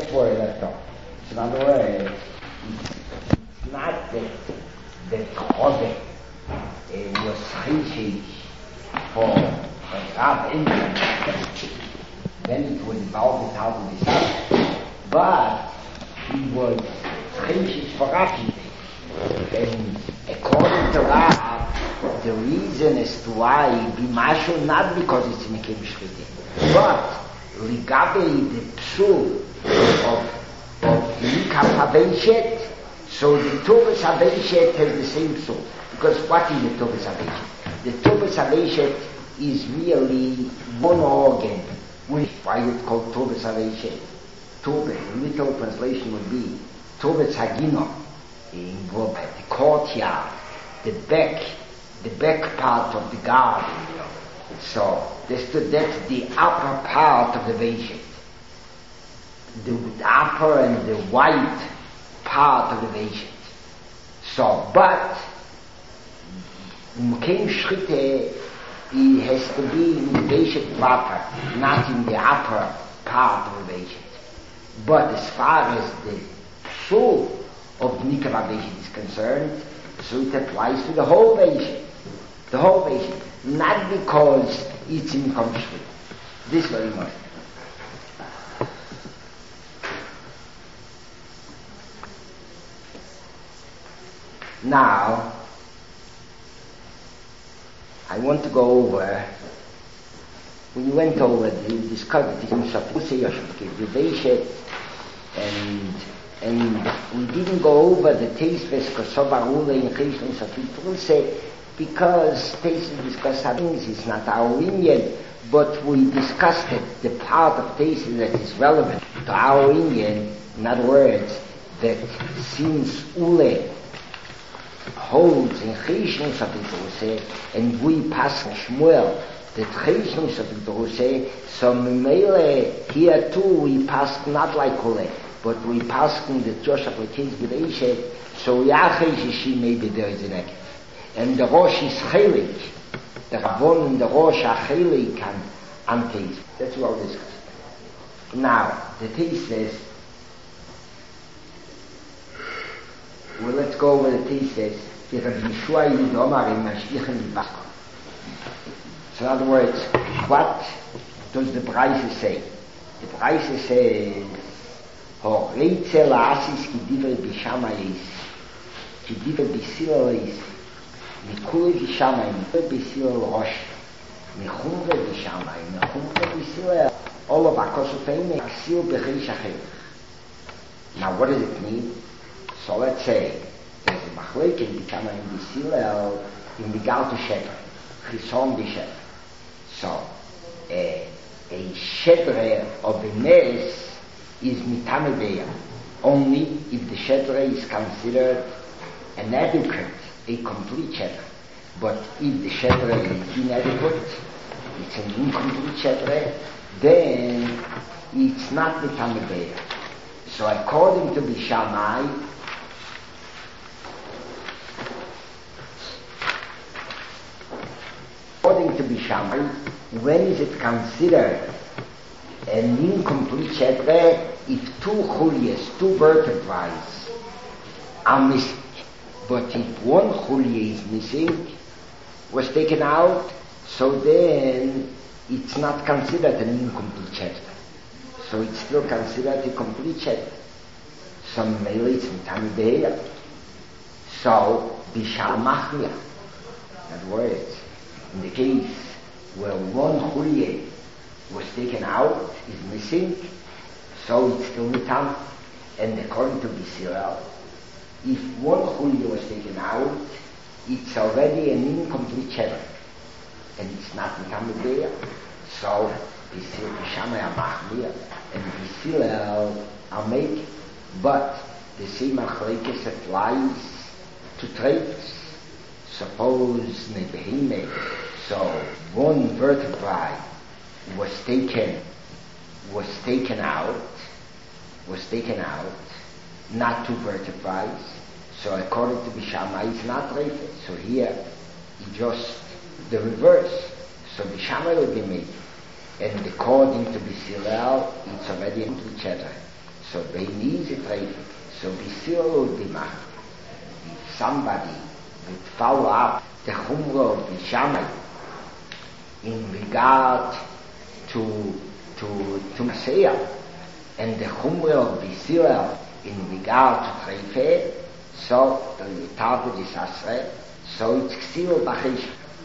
word at all. So in other words, it's not that the Chode was chesed for a Rav Indian, then it would involve it out of the Sabbath, but he was chesed for Rashi. And according to Rav, the reason as to why Bimashu, not because it's Mekim Shchitim, but Ligabe the Psul of Nikah Haveshet, so the Tuvas Haveshet has the same Psul. Because what is the Tuvas Haveshet? The Tuvas Haveshet is merely one organ, which why it's called Tuvas Haveshet. Tuvas, literal translation would be Tuvas Hagino, in the courtyard, the back part of the garden. So that's the upper part of the Veshet. The upper and the white part of the Veshet. So, but Mekim Shchite, it has to be in the Veshet proper, not in the upper part of the Veshet. But as far as the soul of Nikah Haveshet is concerned, so it applies to the whole Veshet. The whole Veshet. Not because it's in conflict. This very much. Now, I want to go over, when you went over, you discovered the Veshet, and we didn't go over the Teisves Kosovarule in Krishna Safit because Teisves discuss things, it's not our Inyan, but we discussed it, the part of Teisves that is relevant to our Inyan, in other words, that since Ule holds in Krishna Safit and we pass Shmuel, that Krishna Safit so Mimele, here too we pass not like Ule, but we pass in the Joshua Platis B'Reishet, so Yachei she maybe there is an Ekef. And the Rosh is Chelik, the Rabbon and the Rosh are Chelik and Teis. That's what we'll discuss. Now, the Teis says, well, let's go over the Teis says, so in other words, what does the Braise say? The Braise says, Ho Reitzel Asis ki diver bishamayis, ki diver bisilayis, mikule bishamayim, mikule bisilay rosh, michumre bishamayim, michumre bisilay, all of akosufeim, aksil bechei shachem. Now what does it mean? So let's say, there's a machleken bishamayim bisilay in the Gal to Shepherd, Chison b'Shepherd. So, a Shepherd of a Nes is mitamedeya, only if the Shedra is considered an adequate, a complete Shedra. But if the Shedra is inadequate, it's an incomplete Shedra, then it's not mitamedeya. So according to Bishamai, when is it considered an incomplete Shedra? If two chulias, two vertebrae are missing, but if one chulia is missing, was taken out, so then it's not considered an incomplete Shedra. So it's still considered a complete Shedra. Some mele it's in Tamideya. So, Bishamachnia. In other words, in the case where one chulia was taken out, is missing, so it's still mitam. And according to Bisiral, if one chulia was taken out, it's already an incomplete Shedra, and it's not mitam there. So Bisiral Bishamai Amachmir and Bisiral are making, but the same machlekes applies to traits. Suppose nebehime, so one vertebrae was taken out, not two vertebrae. So according to Bishamai, it's not reifet. So here, just the reverse. So Bishamai will be made. And according to Bisiral, it's already into each other. So they need it right. So Bisila would be mach. If somebody would follow up the Chumrah of Bishamai in regard to Mashiach, and the Chumrah of Bisila in regard to Treifeh, so the Yitargud is Asre, so it's Ksil Bachish.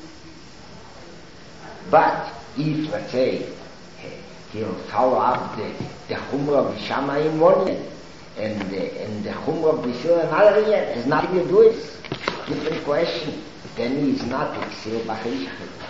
But if, let's say, he'll follow up the Chumrah of Bishamai in one year, and the Chumrah of Bisila another year, has nothing to do with it. Different question. Then he's not Ksil Bachish.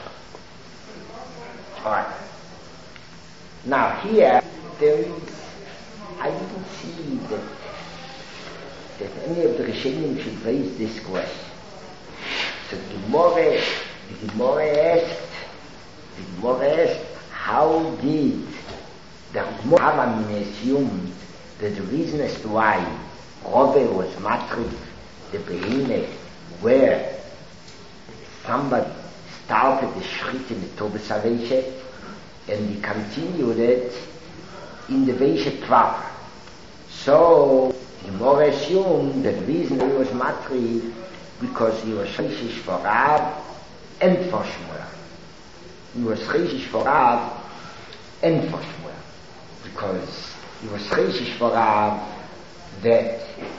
Alright. Now here, there is, I didn't see that any of the Rishonim should raise this question. So the Gemara asked, how did the Gemara assumed that the reason as to why Robbe was matrif the Behemoth, where somebody started the Schritt in the Tobes HaVeshet, and he continued it in the Veshet Tvav. So the Gemara assumed that the reason he was matrif because he was Reishish for Rav and for Shmuel. He was Reishish for Rav and for Shmuel. Because he was Reishish for Rav that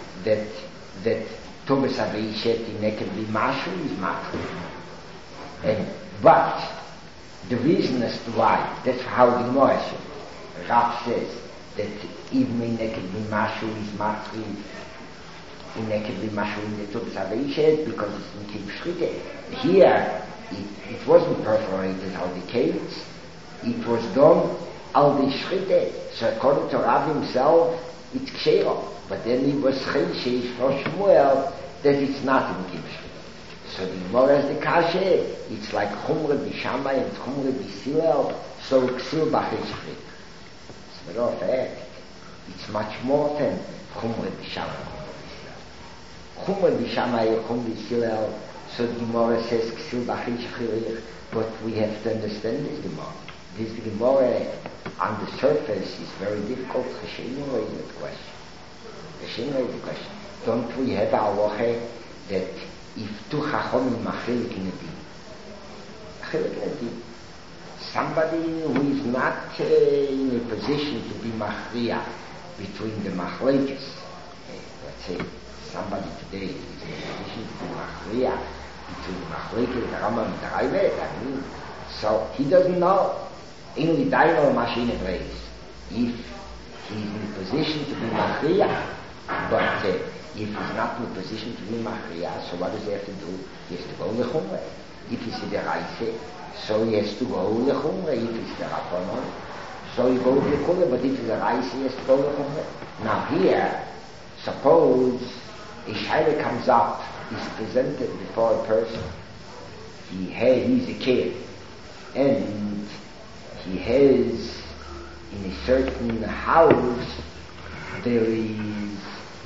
Tobes HaVeshet in Nekev Mashu is matrif. But the reason as to why, that's how the Gemara assumed. Rav says that even in Nekev Mashu is matrif, in Nekev Mashu in the Tobes HaVeshet, because it's in Kim Shrite. Here, it wasn't perforated all the caves, it was done all the Shrite. So according to Rav himself, it's Kshero. But then he was Reishish for Shmuel that it's not in Kim Shrite. So the Gemara has the Kashe, it's like Chumrah Bishamai and Chumrah Bisilel, so Ksil Bachish Shrit. As a matter of fact, it's much more than Chumrah Bishamai. Chumrah Bishamai and Chumrah Bisilel, so the Gemara says Ksil Bachish Shrit, but we have to understand this Gemara. This Gemara on the surface is very difficult. Rishonim raise the question. Don't we have our halacha that if two Chachomim machilik in a din, somebody who is not in a position to be machriya between the machlekes, let's say somebody today is in a position to be machriya between the machlekes, the Rambam and the Raivet, so he doesn't know. Only Daino machine plays. If he's in a position to be machriya, but if he's not in a position to be machriya, so what does he have to do? He has to go lechumrah. If he's in the Reise, so he has to go lechumrah. If he's the Rabbanon, so he goes lechumrah. But if he's a Reise, he has to go lechumrah. Now here, suppose a shaila comes up, is presented before a person. He's a kid, and he has in a certain house there is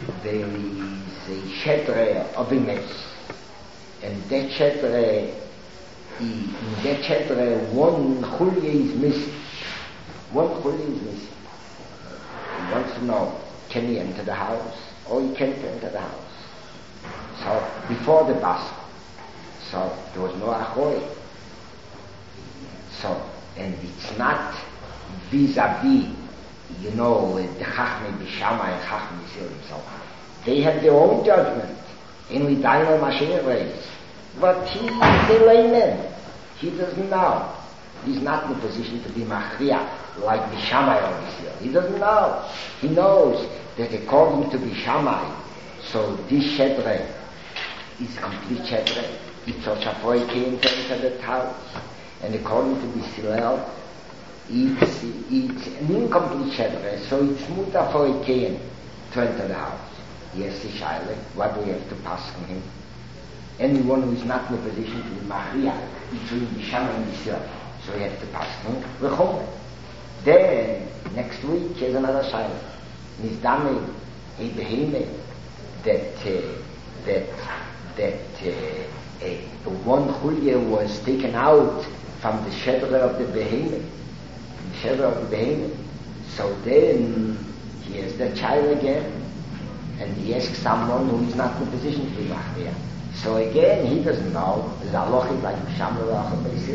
a shetre of a mess, and that shetre, in that shetre one chulye is missing. He wants to know, can he enter the house or he can't enter the house? So before the Basra, so there was no achoy. So, and it's not vis-a-vis, the Chachmei Bishamai and Chachmei Bisilel himself. They have their own judgment. And we Daino Mashiach raised. But he is the layman. He doesn't know. He's not in a position to be Machriya like Bishamai or Bisilel. He doesn't know. He knows that according to Bishamai, so this Shedre is a complete Shedre. It's a Shapoy came to enter the house. And according to Bisilel, it's an incomplete Shedre, so it's muta for a Kain to enter the house. Yes, the Shaila, what do we have to pass on him? Anyone who is not in a position to be Machriya between Bishamai and Bisilel, so we have to pass on him. V'chomre. Then, next week, there's another Shaila. Nizdame, a behemoth, that the one chulye was taken out from the Shedre of the behemoth. So then he has the child again, and he asks someone who is not in a position to be machmir. So again, he doesn't know. There's a lochid like Shamar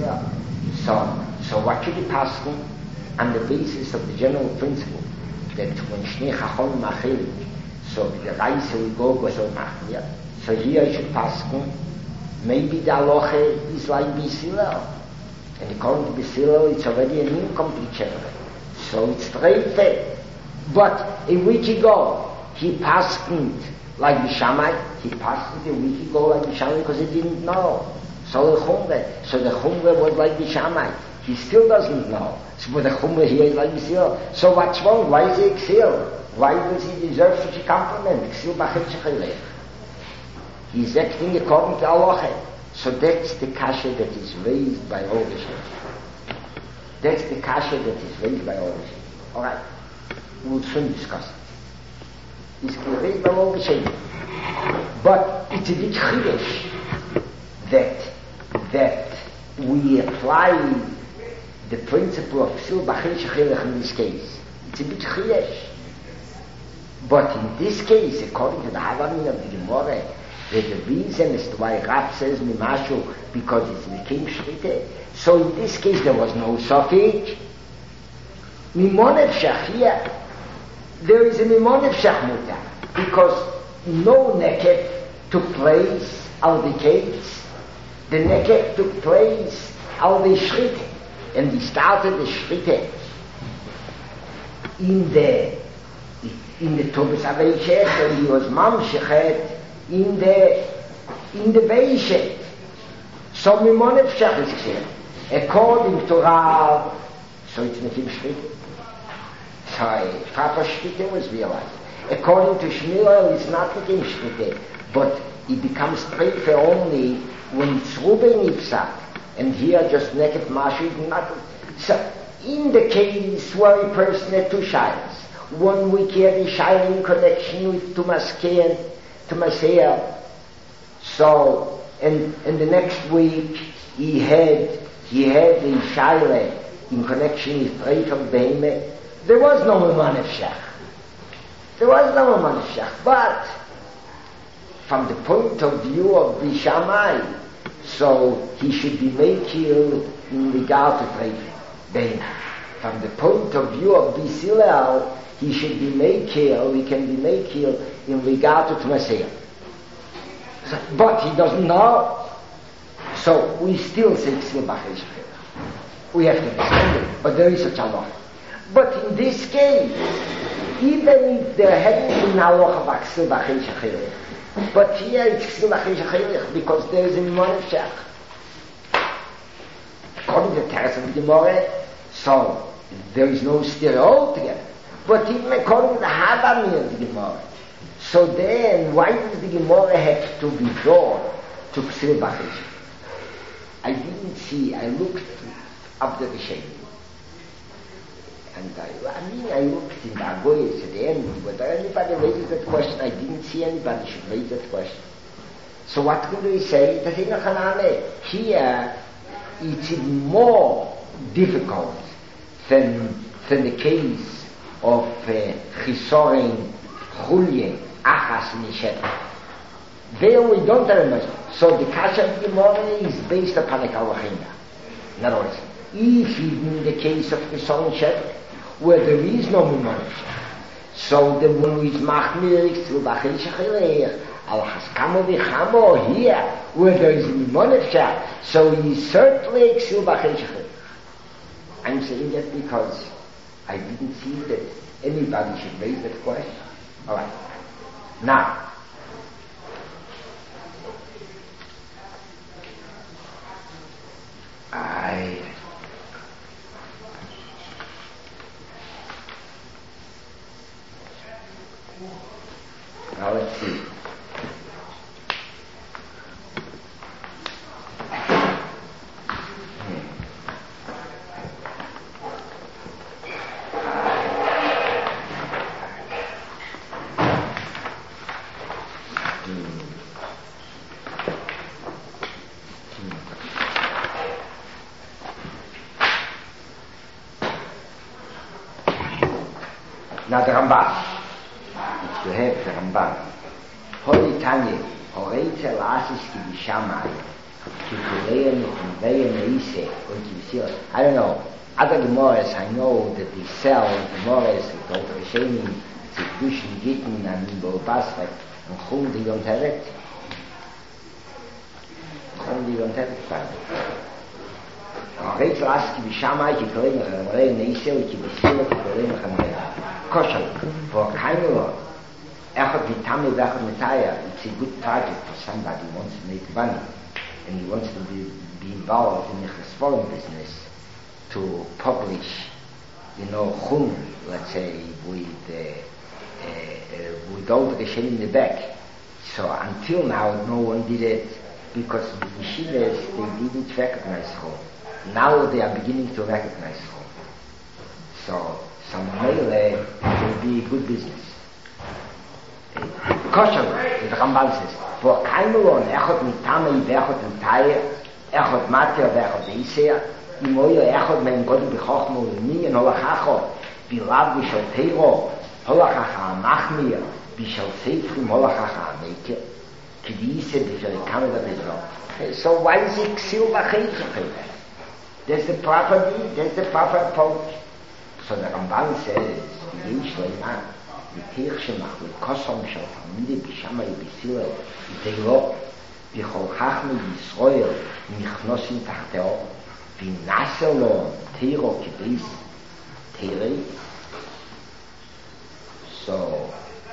So what should he pass on the basis of the general principle that when Shnei Chachon Machil, so the Reise will go so machmir. So here I should pass on. Maybe the halacha is like B'Silel. And according to B'Silel, it's already an incomplete chapter. So it's straight there. But a week ago, he passed like Bishamai. He passed it a week ago like Bishamai because he didn't know. So the Chumre was like Bishamai. He still doesn't know. So the Chumre here is like B'Silel. So what's wrong? Why is he Exil? Why does he deserve such a compliment? Exil B'Chet Shechelech. He's acting according to Allah. So that's the kasha that is raised by all the Shem. That's the kasha that is raised by all the Shem. Alright. We'll soon discuss it. It's raised by all the Shem. But it's a bit chiddush that we apply the principle of Sil B'Chei Shechelech in this case. It's a bit chiddush. But in this case, according to the Havamin of the Gemara, the reason is why Rab says Mimashu because it's Mikim Shrite. So in this case there was no Sofik. Mimonev Shach here. There is a Mimonev Shach Muta because no Nekef took place al the case. The Nekef took place al the Shrite. And we started the Shrite in the Tobes Aveichech and he was Mamshechet in the Beishet. So Mimonev Shach is here. According to Rav, so it's not in Shvite. So Papa Shvite was realized. According to Shmuel, it's not in Shvite, but it becomes straight only when it's Ruben Ipsak. And here just Neket Mashi, not. So in the case where a person had two shilas, 1 week he had a shilah in connection with Tumaskei and to Messiah. So, and the next week he had a shaila in connection with Reif of Behemoth. There was no Mimonev Shach. But from the point of view of Bishamai, so he should be makil in regard to Reif Behemoth. From the point of view of B'Silel, he should be makil, he can be makil in regard to Messiah. But he doesn't know. So we still say Ksil B'Chei Shechelech. We have to understand it, but there is such a law. But in this case, even if there hadn't been a law of Ksil B'Chei Shechelech, but here it's Ksil B'Chei Shechelech because there is a Mimonev Shach. According to the Teres of the Gemara, so there is no stereo altogether. But even according to the Havami of the Gemara, so then why does the Gemara have to be drawn to Ksil B'Chei Shechelech? I didn't see, I looked up the Rishen. And I looked in the Agoyes at the end, whether anybody raises that question. I didn't see anybody should raise that question. So what could we say? That here it's even more difficult than the case of Chisorin, Chulye, Achas, Nishet. There we don't remember. So the Kasha of the Gemara is based upon a Kalvachina. In other words, if in the case of Chisorin Shet, where there is no Mimonev Shach, so the one who is Machmir Ksil B'Chei Shechelech, Al Haskamo V'Chamo here, where there is a Mimonev Shach, so he is certainly Ksil B'Chei Shechelech. I'm saying that because I didn't see that anybody should raise that question. Alright. Now, now let's see. Now the Ramban. If you have the Ramban. Holy Tanya, Horeitzel Asis Ki Bishamai, Ki Kulein and Vein Eise, or Ki I don't know. Other Gemores, I know that they sell Gemores with all the Rishonim, Zidushin Gitten and Nimbo Basret, and Chum die don't have it. Chum die don't have it, Father. Horeitzel Asis Ki Bishamai, Ki Kulein and Vein Eise, or Ki Bisila, Ki Kulein and Vein. Koshal, for Kaimelo, Echad Vitame Vechad Metaya, it's a good target for somebody who wants to make money and he wants to be involved in the Chesforim business to publish, Chum, let's say, with all the Geshen in the back. So until now, no one did it because the yeshivas, they didn't recognize Chum. Now they are beginning to recognize Chum. So, some mele will be good business. Kosher, the Ramban says, for Kaimulon, Echot Mitame, Vechot Entire, Echot Mater, Vechot Eisea, Imoyo Echot Men Godel Bechochmo, Umi, and Holachachot, Bilav Bishal Teiro, Holachacha Machmir, Bishal Seifrim, Holachacha Meike, Kidise, Bishal Kamada Bezro. So why is it Silva Chaychach? That's the proper deed, that's the proper approach. So the Ramban says, Yesh Leiman, V'teich Shemach, V'kosom Shal Tamide B'Shamai B'Sila, V'teilo, V'chol Chachmi Yisroel, Nichnosim Tachteo, V'nasel Lo, Teiro K'beis, Teirei. So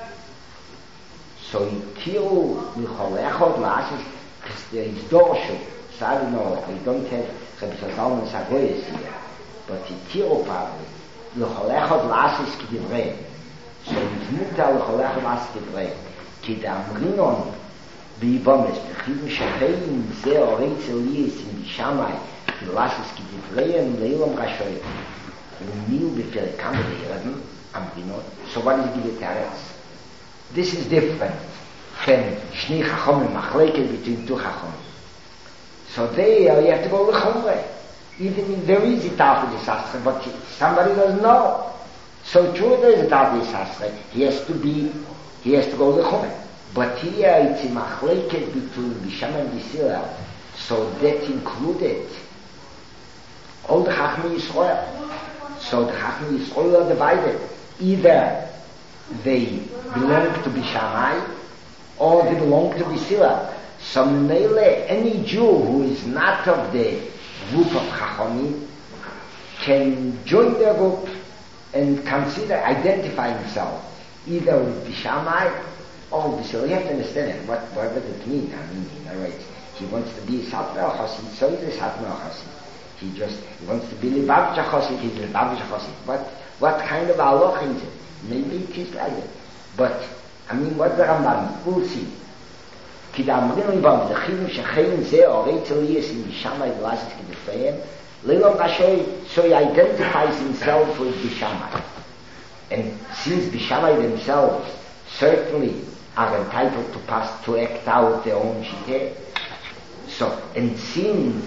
Yitiru V'chol Echod La'asis, because there is Dorshu, so I don't know, we don't have Rabbi Salman Sagoyes here, but Yitiru probably, לכל אחד לעשיס כדברי. So it's mutar לכל אחד לעשיס כדברי. כי דאמרינון ביבומס, דחיבו שחיים זה אורי צליאס עם בשמי, לעשיס כדבריהם לאילום רשוי. ומיל בפרקם בירדם, אמרינון. So what is the teretz? This is different from שני חכמים, מחלקת between two חכמים. So there you have to go לחומרי. Even if there is a Tafel Yisasre, but somebody doesn't know. So true there is a Tafel Yisasre, he has to go to Chumeh. But here it's a machleket between Bisham and Bisila, so that included all the Chachmei Yisrael. So the Chachmei Yisrael are divided. Either they belong to Bishamai, or they belong to Bisila. So Mele, any Jew who is not of the group of Chachamim can join their group and identify himself either with Bishamai or with Bisila. You have to understand it, what does it mean? I mean, he wants to be a Satmar Chassid, so he's a Satmar Chassid. He wants to be a Lubavitcher Chassid, he's a Lubavitcher Chassid. What kind of halacha is it? Maybe it is like that. But, what the Rambam, we'll see. כי דאמרים לבם, דחינו שחיים זה אורי צליאס עם בשמי ולעשת כדפריהם, לילום רשוי, so he identifies himself with Bishamai. And since Bishamai themselves certainly are entitled to act out their own shiteh, and since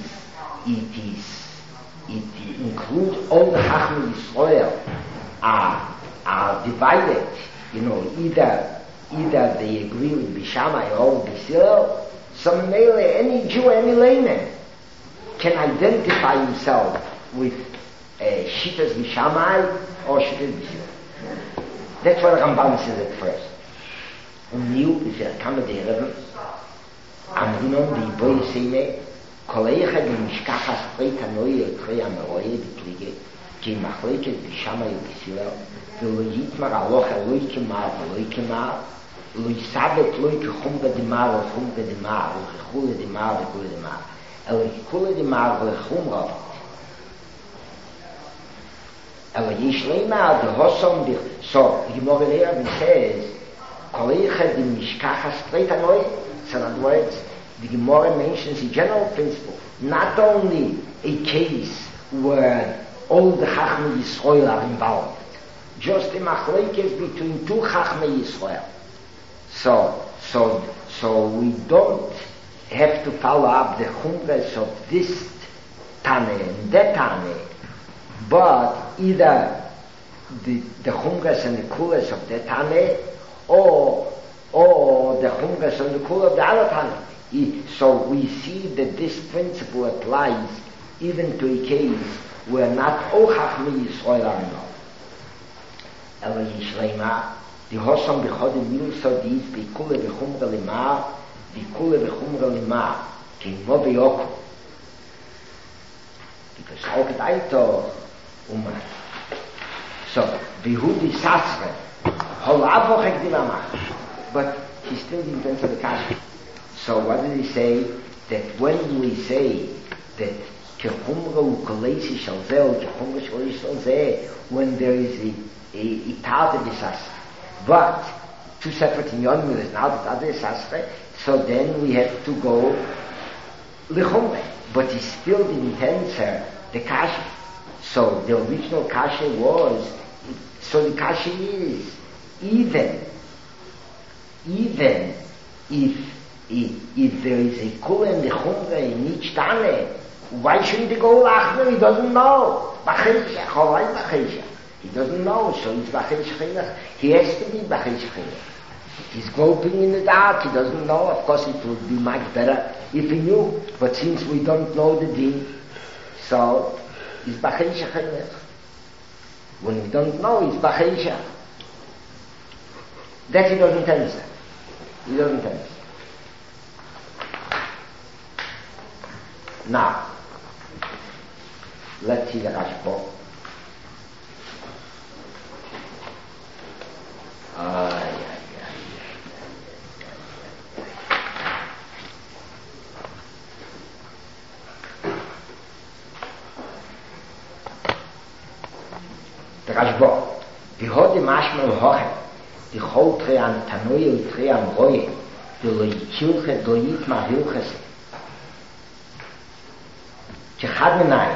it includes all the Chachmei Yisrael are divided, either they agree with Bishamai or with Bisila, so any Jew, any layman can identify himself with Shittas Bishamai or Shittas Bisila. That's what Ramban says at first. And you, if you come at the Rebbe, Amrinon, the boy Seime, Koleicha, the Mishkacha, Spreit, Anoye, Trey, Amaroye, the Plige, Ki Machleket, Bishamai, Bisila, ולא יתמר הלוך אלוי כמר ולוי כמר לא יסבת לוי כחום בדמר וחום בדמר וכחול לדמר וכול לדמר אלא כחול לדמר וחום רב אלא יש לימה דהוסום so the Gemara there says כל אחד משכח הסטרייט הנוי so in other words the Gemara mentions a general principle not only a case where all the Chachmei Yisrael are involved just a machlekes between two Chachmei Yisrael. So we don't have to follow up the chumras of this Tane and that Tane, but either the chumras and the kulas of the Tane, or the chumras and the kula of the other Tane. So we see that this principle applies even to a case where not ochach mi Yisrael Arno. Ela Yishlema, the Hossam b'chod Milsa dies b'kula b'chumra lima, b'kula b'chumra lima, k'imo b'yokum. Because auch daito so Behudi Sasre Holavoch Ekdilamash, but he still didn't answer the question. So what did he say? That when we say that Kechumra ukolesi shalzeh, Kechumra shalzeh shalzeh, when there is a italde disastre, but two separate inyonim is now the other disastre, so then we have to go lechumre. But he still didn't answer the kasha. So the original kasha was, so the kasha is, even if there is a kula and the chumra in each tane, why shouldn't he go lachner? He doesn't know. He doesn't know, so he's b'chei shechinach. He has to be b'chei shechinach. He's groping in the dark, he doesn't know. Of course it would be much better if he knew, but since we don't know the deen, so he's b'chei shechinach. When we don't know, he's b'chei shechinach. That he doesn't answer. He doesn't answer. Now, let's see the Rashba. Der Rashba, die Hode Mashmal Hoche, die Choltre an Tanoye und Tre am Roye, die Loichilche Doit Ma Hilches, Chechad Menai,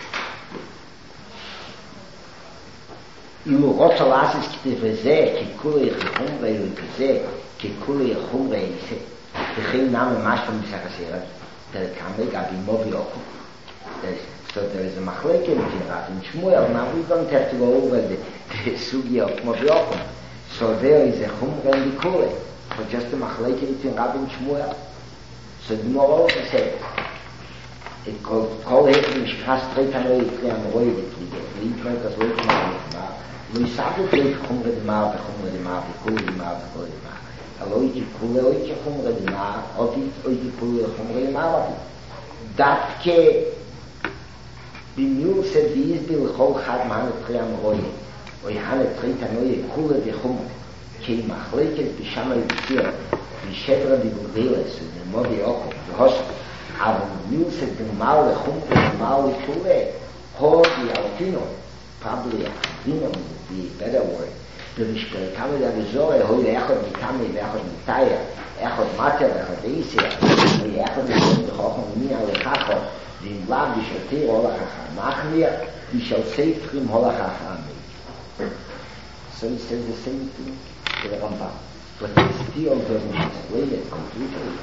Ilu Rotsa Lasis Kite Veze, Ki Kule Yechumre Ilu Keze, Ki Kule Yechumre Ise, Vechei Name Mashmal Misakasera, der Kamei Gabi Movi Oku. So there is a machleke between Rav and Shmuel. Now we don't have to go over the sugi of Movi Oku. So there is a chumra and the kule. So just a machleke between Rav and Shmuel. So the more also said, it called kol hechim shchas treitanoi yitzriam roi yitzriget. We drink as well from the we started with chumra de mar, chumra de mar, kule de mar, kule de mar. Aloiti kule, oiti chumra de mar, oiti kule, chumra de mar. Dat ke bimil said these be l'chol chad mahanet triam roye. Oy hanet treitanoi kule de chumra. Kei machleket b'shamay b'sir, b'shebra b'gurdeles, b'movi okum, b'hosam. Aber bimil said the mal lechumra, the mal lechule, ho di alfino, probably alfino would be a better word. B'mishper kame da v'zoe, hoi le'echot mitame, ve'echot mitaya, echot mater, echot eisir, hoi echot mitame, v'chochom mi'a lechachot, v'im lav b'shotir holach ha'machmir, b'shal seifrim holach ha'amir. So he says the same thing to the Rambam, but he still doesn't explain it completely.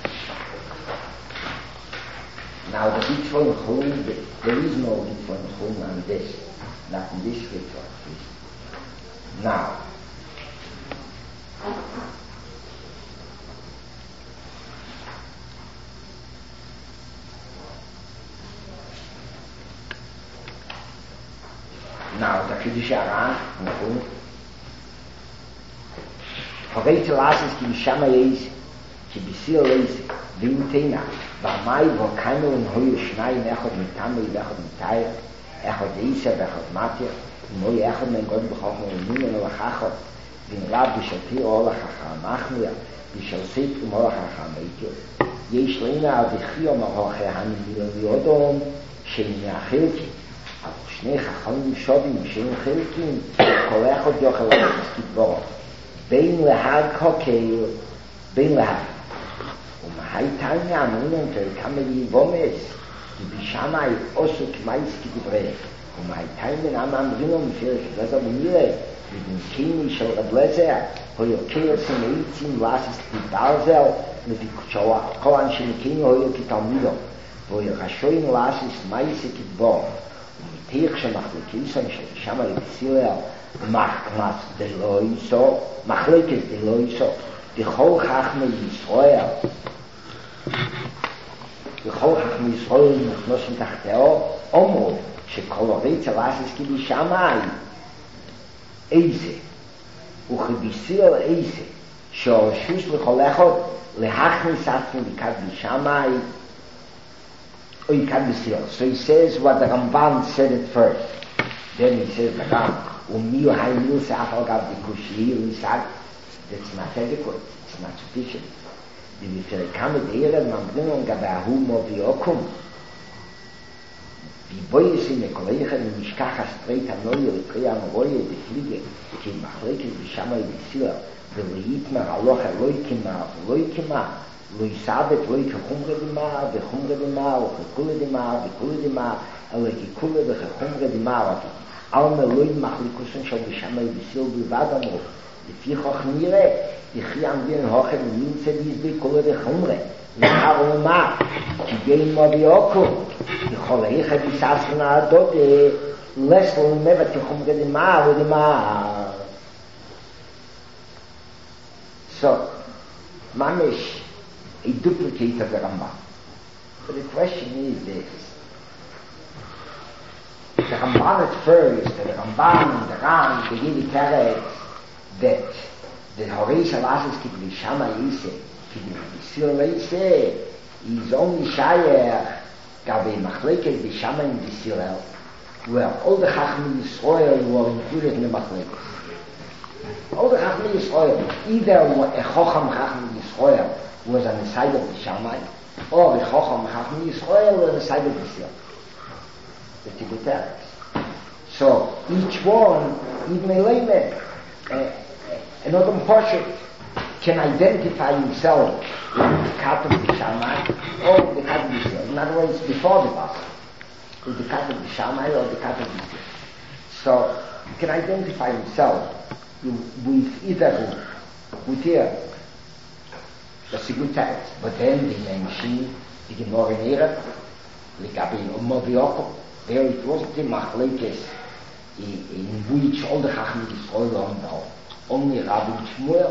Now the Bitfon Chum, there is no Bitfon Chum on this, not in this scripture. Now, the Kiddush Aran, Horeitz Lasis ki Bishama Yeis, ki Bisir Yeis, Vimteina, Bamai vo Kano and Hoyu Shnai, Echot Mitame, Echot Mitaya, Echot Eisa, Echot Matir, Moi Echot Men God B'chachon, Numen Olachachot, Vim Lab B'Shatir Olachachah Machmir, B'Shal Seitrim Olachachah Meitir, Yesh Leina Avichio Mahoche Hanim Yodom, Shein Yachilki, שני חכמים שובים שהם חלקים כל אחד יוכל להסכית בו בין להג הוקר בין להג ומהי תניה אמרינם כמה יבומס ובשמאי עושו כמייסקי דברי ומהי תניה אמרינם פרק גזר במילה ובנקיני של רבלזר הוא יוקר סמאיצים לאסיס תיברזר לפי כל אנשי נקיני הוא יוקר תלמידו והוא יחשוין לאסיס מייסקי בו תיך שמחלקיסון ששם לבסילה מחמס דלויסו, מחלקת דלויסו, דכל חכמי ישראל, וכל חכמי ישראל נכנוסים תחתיו, אומרו שכל הרצה לעסס כאילו שמאי, איזה, וכביסיל איזה, שהרשוס לכל אחד להכניס עצמו לקד בשמאי, or you can be serious. So he says what the Ramban said at first. Then he says the Ram, Umil Haimil Safal Gav Dikushi, he said, that's not adequate, it's not sufficient. The Vifirikam Eire, Mambrinon Gabahu Moviokum. Die Boye sind die Kollegen in Mishkach Astreit Anoyo, Etrea Amoroye, die Fliege, die Machlekes, die Shammai, die Sila, the Leitma, Aloch, Loikima, לא יסעדת, לא כחומרה דמה, וחומרה דמה, וככולה דמה, וכולה דמה, אלא ככולה וכחומרה דמה, אלמה לא ימחליקוסון של בשמי בסיל בלבד אמרו, לפי כך נראה, יחי עמדין הוכם ונמצא ביזדי כולה וחומרה, נאר ומה, כי בין מוביוקו, יכול היחד יסעסן העדות, לסלו מבט כחומרה דמה ודמה. So, ממש, a duplicate of the Rambam. So the question is this. The Rambam at first, the Rambam and the Ram, they give the carrot that the Horesh Alasis Kibli Shama Yise, Kibli Bisir Yise, is only Shayach, Gabi Machlekes, the Shama in Bisirel, where all the Chachmi Yisrael were included in the Machlekes. All the Chachmi Yisrael, either a Chocham Chachmi Yisrael, was on the side of the Shammai, or the Chocham Chachmi Yisrael was on the side of the Sil, the Tibeterics. So each one, even a layman, another Poshet, can identify himself with the cat of the Shammai or the cat of the Sil. In other words, before the Bas, with the cat of the Shammai or the cat of the Sil. So he can identify himself with either group, with here. Das ist gut text. But then the Menschen, die Gemorrenere, die Gabi Movioko, there it wasn't the Machlekes in which all the Chachmi Yisrael on now. Only Rabbi Shmuel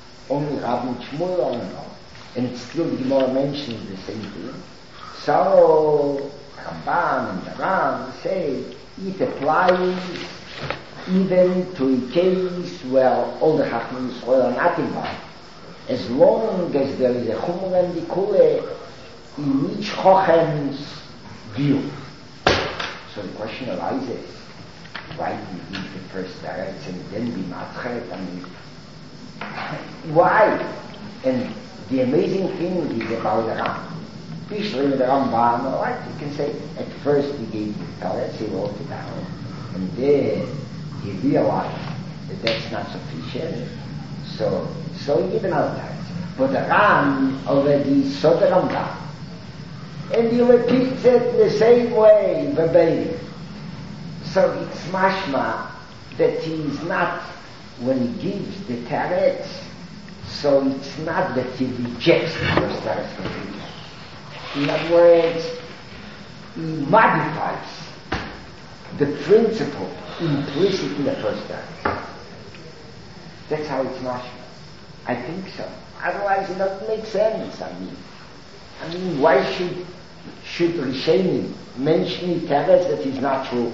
on now. And it's still the Gemorre mentions the same thing. So, Ramban and the Ram say, it applies even to a case where all the Chachmi Yisrael are not involved. As long as there is a Chumra and Dikule in each Chochen's view. So the question arises, why do you give the first direct and then be matchet? I mean, why? And the amazing thing is about the Ram. Usually the Ramban, right, you can say, at first he gave the direct, he wrote it down, and then he realized that that's not sufficient. So he gave another direct. But the Ram already saw the Rambam. And he repeats it the same way, verbatim. So it's mashma that he is not, when he gives the teretz, so it's not that he rejects the first teretz completely. In other words, he modifies the principle implicit in the first teretz. That's how it's mashma. I think so. Otherwise it doesn't make sense. I mean, why should Rishonim mention teretz that is not true?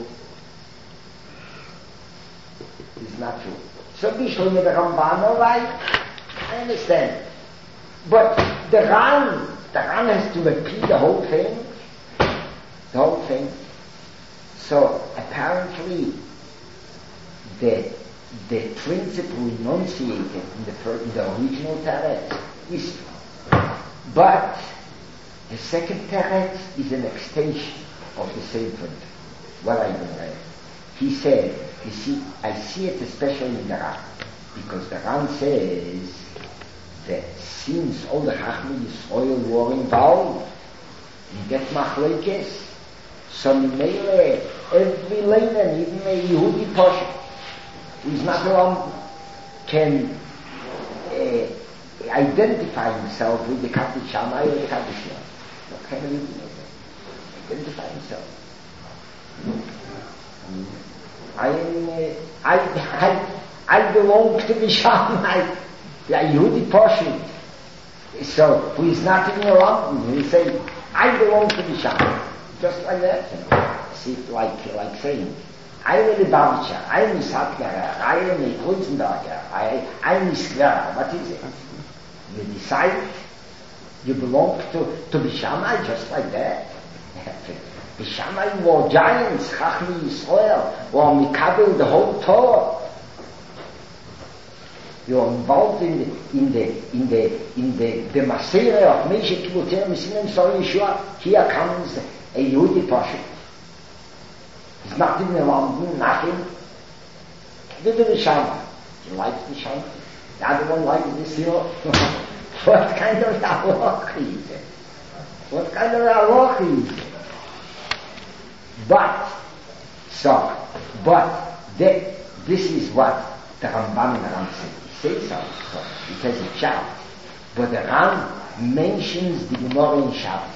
It's not true. So Bishlam the Ramban, all right, I understand. But the Ran has to repeat the whole thing. So apparently the principle enunciated in the original teretz is true. But the second teretz is an extension of the same principle. What I read. He said, you see, I see it especially in the Ran, because the Ran says that since all the Chachmi Yisrael were involved in get machlekes, so Mimele, every layman, even a Yehudi Poshet, who is not wrong, can identify himself with the Kapi Shammai or the Kapi Shmuel. What kind of identify himself? I belong to the Shammai, the Yehudi Poshut. So, who is not even around me, he say, I belong to the Shammai. Just like that, See, like saying, I am a Lubavitcher, I am a Satmar, I am a Grunzenberger, I am a Skler. What is it? You decide you belong to the Shammai just like that. The Shammai were giants, Chachmi Yisrael, were Mikabel the whole Torah. You're involved in the Masera of Meshach Kibbutzer Mesinim Sor Yeshua. Here comes a Yehudi Pasha. He's not in the London, nothing. Give it the Shammai. He likes the Shammai. The other one likes this here. What kind of halach is it? What kind of halach is it? But this is what the Rambam and the Ram says. He says also, he says it Shabbos. But the Ram mentions the Gemara in Shabbos.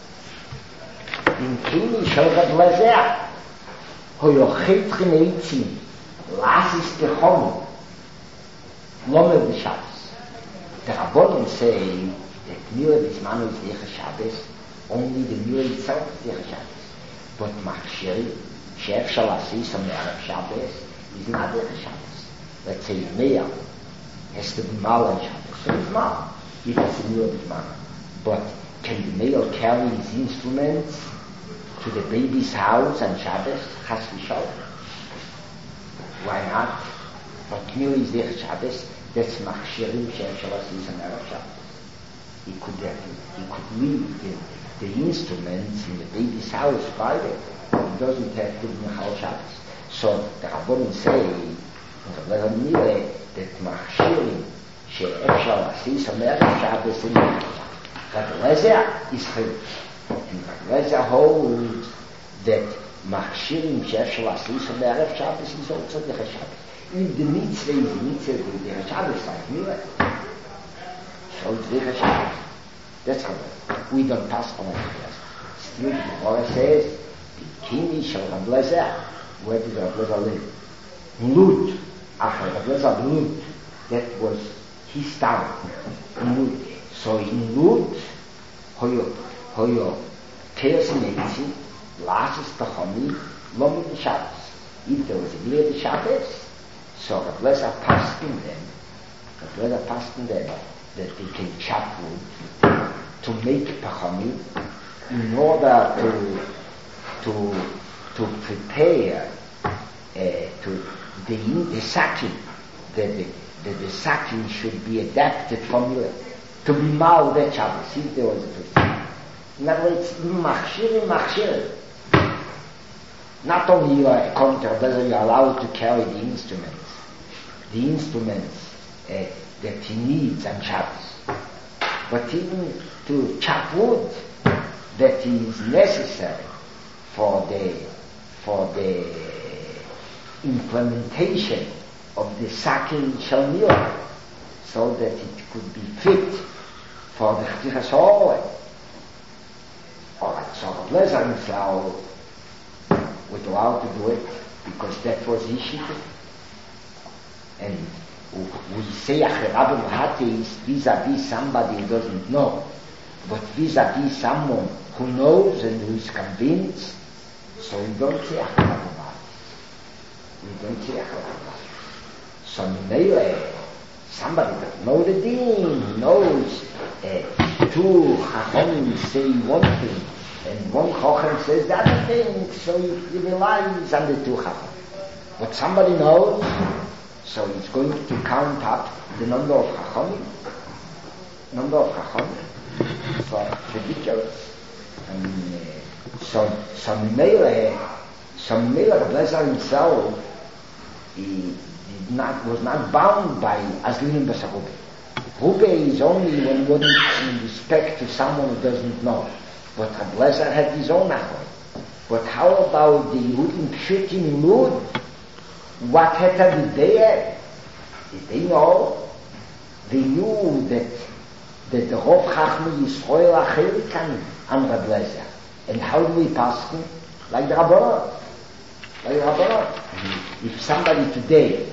In Kini Shalvad Lazar, ho yochet chineitzim, lasis techomu, lomer b'Shabbos. The Rabbanim say that Mila Bismanu is Deicha Shabbos, only the Mila itself is Deicha Shabbos. But Machshiri, Shef Shalasi, some Erev Shabbos, is not Deicha Shabbos. Let's say Meir has to be Mal on Shabbos, so it's Mal, if it's the Mila Bismanu. But can the male carry his instruments to the baby's house on Shabbos? Chas v'shalom. Why not? But Mila is Deicha Shabbos. That's Machshirim Shef Shalasi and Erev Shabbos. He could leave the instruments in the baby's house by it. He doesn't have to be Mechal Shabbos. So the Rabbanim say in the Lezer Mile that Machshirim Shef Shalasi and Erev Shabbos in Mechal Shabbos. But Lezer is Chiluk. And Lezer holds that Machshirim Shef Shalasi and Erev Shabbos is also the Shabbos. If the mitzvah is the mitzvah with the Shabbos like Mila, so it's the Shabbos. That's how we don't pass on like this. Still, the Torah says, the Kini shall Rab Lezer. Where did Rab Lezer live? Lud. After Rab Lezer Lud, that was his town. Lud. So in Lud, hoyo Teos Neitzi, Lasis Tachomi, Lomi the Shabbos. If there was a Glia the Shabbos, so Rab Lezer passed in them that they can chop wood to make pachami in order to prepare to the sacking, that the sacking should be adapted from to be mal that Shabbos, if there was a person. In other words, machshir. Not only you are a contract, whether you are allowed to carry the instruments that he needs on Shabbos, but even to chop wood that is necessary for the implementation of the sacking shalmiot, so that it could be fit for the Chtichas Ha'oreh. Alright, so Rab Lezer himself was allowed to do it because that was his shitah. And we say Rabbi Mahati is vis-a-vis somebody who doesn't know, but vis-a-vis someone who knows and who is convinced, so we don't say Rabbi Mahati. So somebody that knows the deen, knows two Chachamim say one thing and one Chacham says the other thing, so you relies on the two Chachamim. But somebody knows, so it's going to count up the number of Chachamim. So it's ridiculous. And some Mele Rab Lezer himself, he was not bound by Azlin Basarube. Rube is only when one is in respect to someone who doesn't know. But Rab Lezer had his own achon. But how about the Yehudim Pshutim in Lud? What happened there? Did they know? They knew that the Rov Chachmi Yisrael Achelikan on Rab Lezer. And how do we pass him? Like the Rabbanah. If somebody today,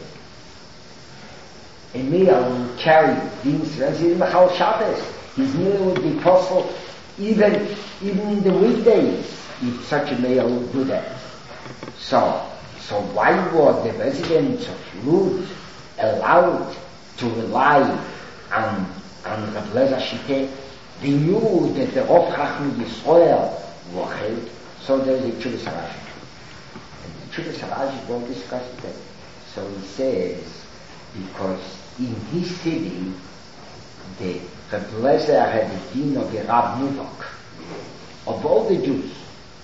a male will carry things, when he's in the Chal Shabbos, his meal would be possible even in the weekdays, if such a male would do that. So why were the residents of Lud allowed to rely on Rav Lezer Shiteh? They knew that the Rav Chacham Yisrael were held, so there is a Tshuvas Rashi. And the Tshuvas Rashi don't discuss that. So he says, because in his city, the Rav Lezer had the din of the Rav Muvak, of all the Jews.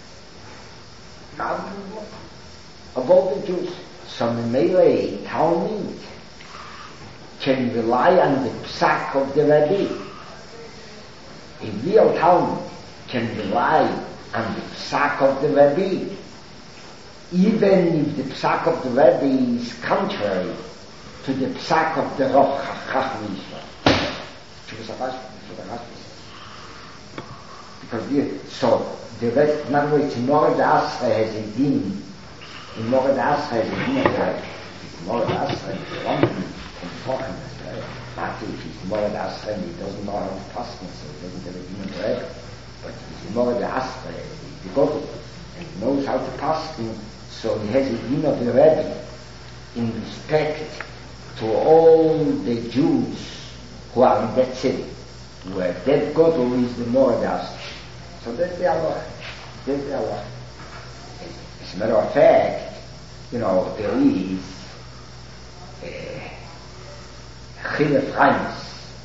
Rav Muvak, of all the Jews. So Memele Talmid can rely on the psak of the Rabbi. A real Talmud can rely on the psak of the Rabbi, even if the psak of the Rabbi is contrary to the psak of the Rav Chacham Yisrael. Because the rest, in other words, Morad Asra has a din. In Morad Asra has a din of the Rabbi. Morad Asra is wrong and talking. Not if he's Morad Asra and he doesn't know how to pass, so he doesn't have a din of the Rabbi. But he's Morad Asra, the Godel, and he knows how to pass, so he has a din of the Rabbi in respect to all the Jews who are in that city, where that Godel is the Morad Asra. So that's the Allah. That's the Allah. As a matter of fact, there is Chilef Reims.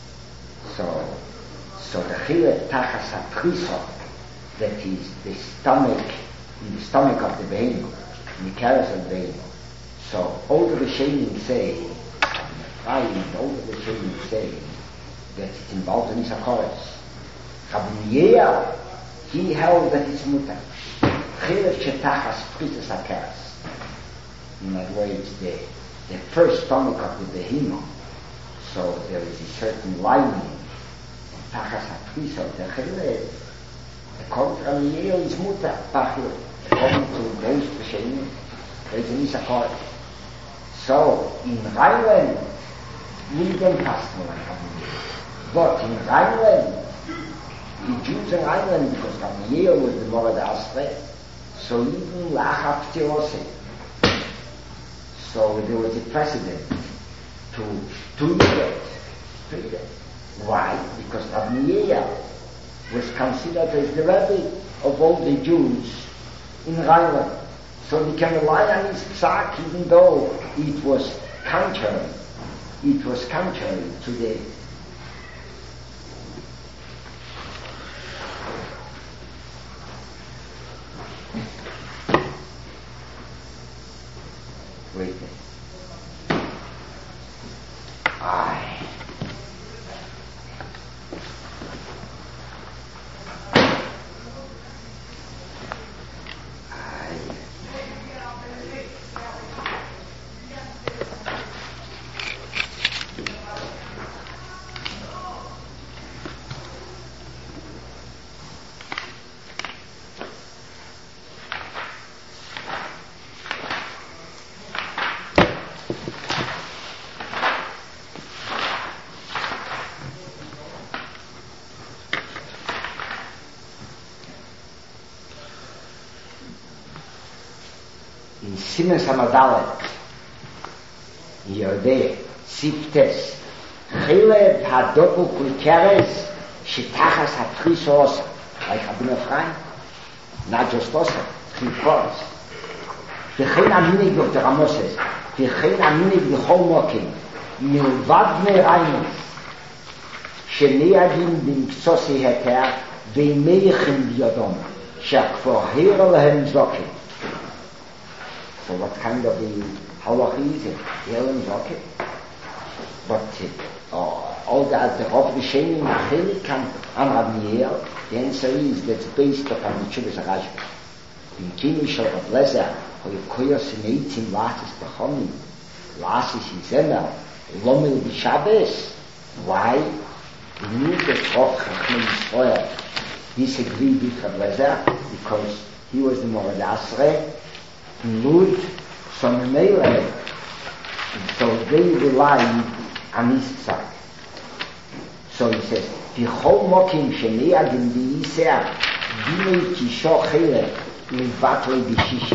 So the Chilef Tachas HaPrisot, that is the stomach, in the stomach of the Behemoth, in the carriers of the Behemoth. So all the Rishonim say, all the Rishonim say that it's involved in Isakoros. Rabbi Yehuda, he held that it's mutar. Chilef Shetachas Prisas HaKeres. In other words, the first stomach of the Behemoth. So there is a certain lining. Tachas HaPrisot, the Chilef. According to Rabbi Yehuda, it's mutar. According to those Rishonim, there is an Isakoros. So in Rhineland, we don't pass no like Rabbi Yehuda. But in Rhineland, the Jews in Rhineland, because Rabbi Yehuda was the Morad Asra, so even Lachaf Tirose. So there was a precedent to do that. Why? Because Rabbi Yehuda was considered as the Rabbi of all the Jews in Rhineland. So we can rely on his psak, even though it was contrary. It was contrary to the wait. in Simes Hamadalet, Yodeh, Siftes, Chilef Hadoku Kulkeres, Shitachas HaPrisot, like Rabbeinu Ephraim, not just Osa, Chilkos. V'chein aminig of the Ramoses, v'chein aminig b'chol mokim, milvad me'rainis, שניידים במקצוסי היתר ומייכים ביודום שכבר הירו להם זוקי. So what kind of a halacha is it? Helen Zoke? But all that the Rav Rishonim Achelik and Rabbi Yehuda, the answer is that's based upon the Tshuvas Rashbi. In Kini Shal Rav Lezer, Hoy Koyos Neitzim Lasis B'Chomim, Lasis Yizemel, Lomel B'Shabbos. Why? He knew that Rav Chacham Yisrael disagreed with Rav Lezer because he was the Morad Asra in Lud, so Mele, so they rely on his side. So he says, V'chol mokim shene'adim v'yiseh, dinei kisho chelek, levatlei b'shishi.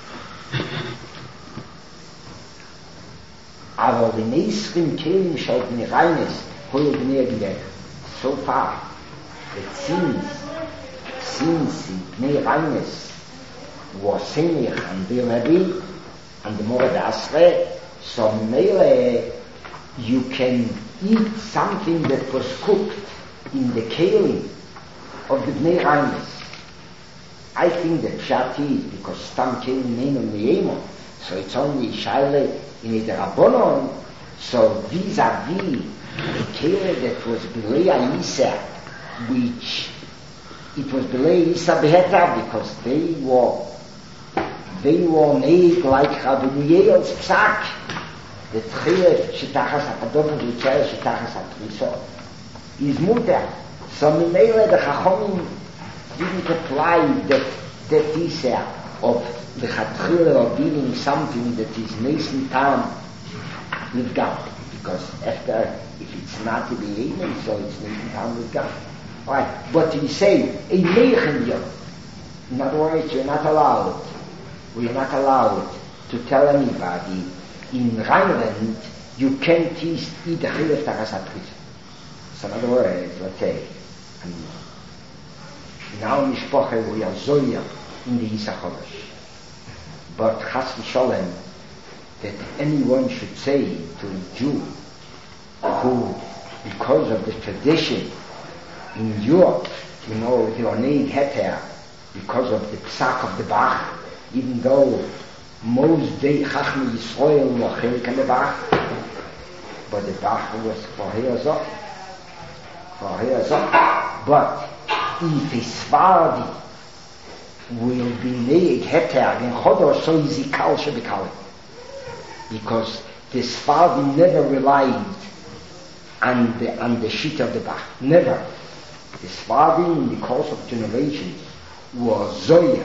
Aber wenn Eisrim Kelim schaut in Reines, hol b'nei Gilech. So far, the sins in b'nei Reines was Semich and the Rebbe and the Morad Asre, so Mele, you can eat something that was cooked in the Kelim of the Bnei Reines. I think that Pshat is because Stam Kelim Neinam Ne'emo, so it's only Shaile in the Rabbonon, so vis-a-vis the Kelim that was B'lei Isa, which it was B'lei Isa Beheta because they were made like Rabbi Yeel's Psak, the Tchilef Shetachas HaKadom and Yitzhak Shetachas HaTriso is mutter. So Mimele the Chachomim didn't apply that Isa of the Chatchila of dealing something that is Mason Tam with God, because after, if it's not to be Amen, so it's Mason Tam with God. Right, but he say a Meichen. In other words, we are not allowed to tell anybody in Rheinland you can't eat the Chilef Tachas HaTriso. So in other words, let's say, now Mishpoche we are Zoya in the Yisachodesh. But Chas v'Sholem, that anyone should say to a Jew who, because of the tradition in Europe, the Oneg Heter, because of the Psak of the Bach, even though most day Chachmei Yisrael were chelik on the Bach, but the Bach was vorhersagt. But if a Sfardi will be Neig Heter in Chodosh, so is he Kal Shebekali. Because the Sfardi never relied on the sheet of the Bach. Never. The Sfardi in the course of generations was Zoya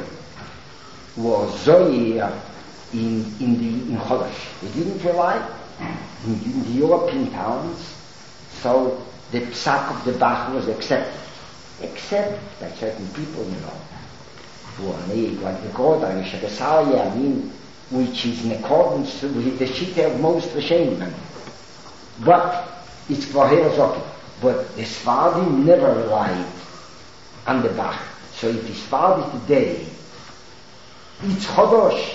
in Chodesh. They didn't rely in the European towns, so the Psak of the Bach was accepted. Except by certain people, who are made like the Goda, Shagasaya, which is in accordance with the Shita of most Rishonim. But it's Vorherzog. But the Sfardi never relied on the Bach. So if the Sfardi today, it's Chodosh,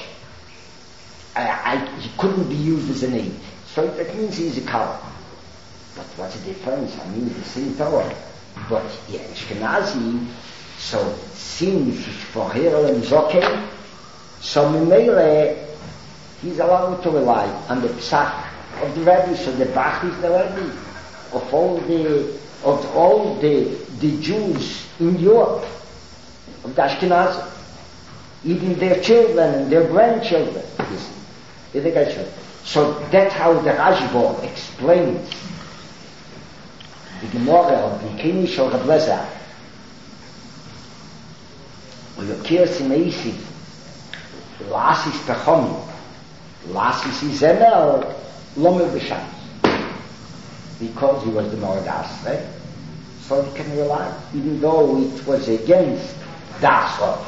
he couldn't be used as an aid. So that means he's a cow. But what's the difference? The same Torah. But in Ashkenazi, so since it's Vorher and Zoken, so Mimele, he's allowed to rely on the Psak of the Rebbe. So the Bach is the Rebbe of all the Jews in Europe, of the Ashkenazi, even their children and their grandchildren. So that's how the Rashba explains the Gemara of the Kinish of Reb Lezer. Uyokir Simeisi, Lasis Pechomi, Lasis Izemel, Lomer B'Sham. Because he was the Morad Asre, so he can rely, even though it was against Dasra.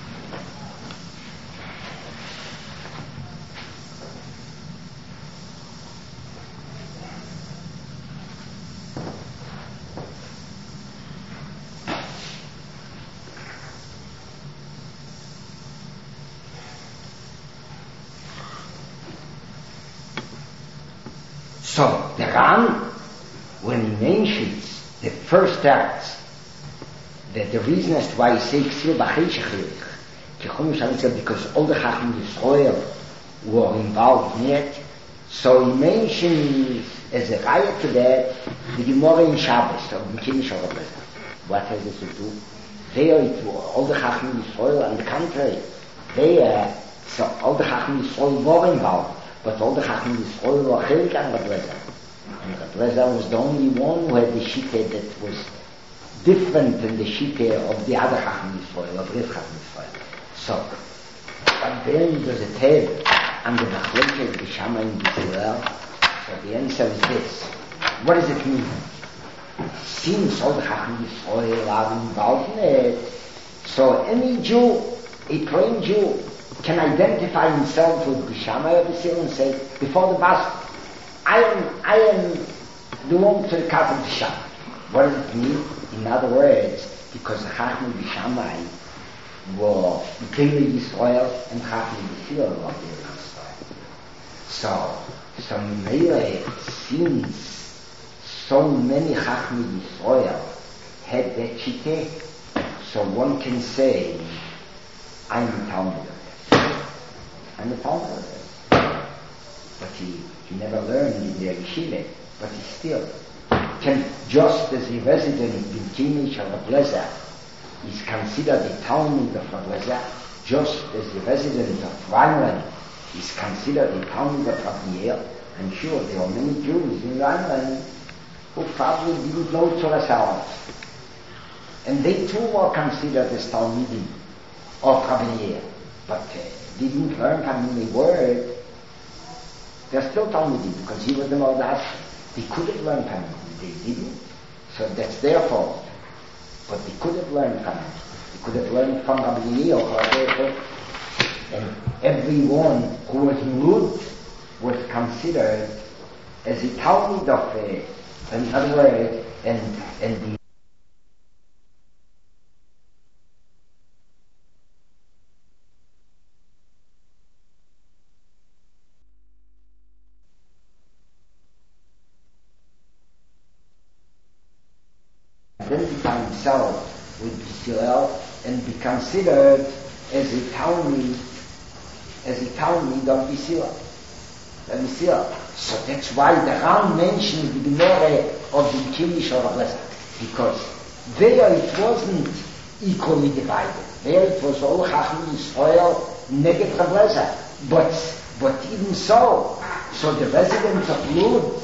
So, the Ran, when he mentions the first acts, that the reason as to why he says Ksir B'chei Shechirich, because all the Chacham Yisrael were involved in it, so he mentions as a raya to that the Gemara in Shabbos, of the Kinish of Reb Lezer. What has it to do? There it was all the Chacham Yisrael, on the contrary, so all the Chacham Yisrael were involved. But all the Chacham Yisrael were chelik on Reb Lezer. And Reb Lezer was the only one who had the Shita that was different than the Shita of the other Chacham Yisrael, of Reb Chacham Yisrael. So, But then does it have under the Chlokes B'Shamai in Israel? So the answer is this. What does it mean? Since all the Chacham Yisrael are involved in it, so any Jew, a plain Jew, can identify himself with B'Shamai of Israel and say, before the Bas, I am belong to the Kat of B'Shamai. What does it mean? In other words, because the Chacham B'Shamai were Gdolei Yisrael and Chacham Yisrael were Gdolei Yisrael. So Meile, since so many Chacham Yisrael had that shiteh, so one can say, I'm a Talmud of this. I'm a Talmud of this. But he never learned in the yeshiva, but he still can, just as the resident in Kimish or Blazer is considered a Talmud of Blazer, just as the resident of Rhineland is considered a Talmud of Rabbi. I'm sure there are many Jews in Rhineland who probably didn't know Torah Sabbath. And they too were considered as Talmudim of Rabbi, but didn't learn Talmudic word. They're still Talmudim because he was the Mordas. They could have learned Talmud. They didn't. So that's their fault. But they could have learned Talmud. They could have learned from Rabbi or Rabbi. And everyone who was Lud was considered as a Talmud of another word, and the identify himself with Israel and be considered as a Talmud of Israel. So that's why the Ram mentions the Gemara of the Kiddush or Blessed, because there it wasn't equally divided. There it was all Chacham Yisrael neged Blessed. But even so the residents of Lud,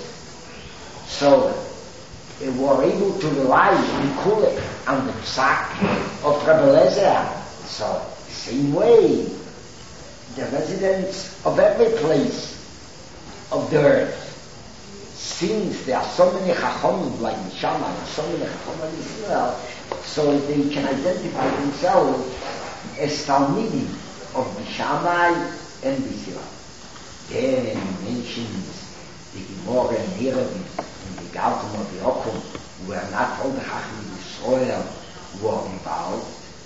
were able to rely on the psak of Rabbi Lezer. So same way, the residents of every place of the earth, since there are so many Chachomim like Shammai and so many Chachomim in Israel, so they can identify themselves as Talmidim of Shammai and Israel. Then he mentions the Gemara and Erevim in the Garten of Yokum, where not all the Chacham Yisrael were involved,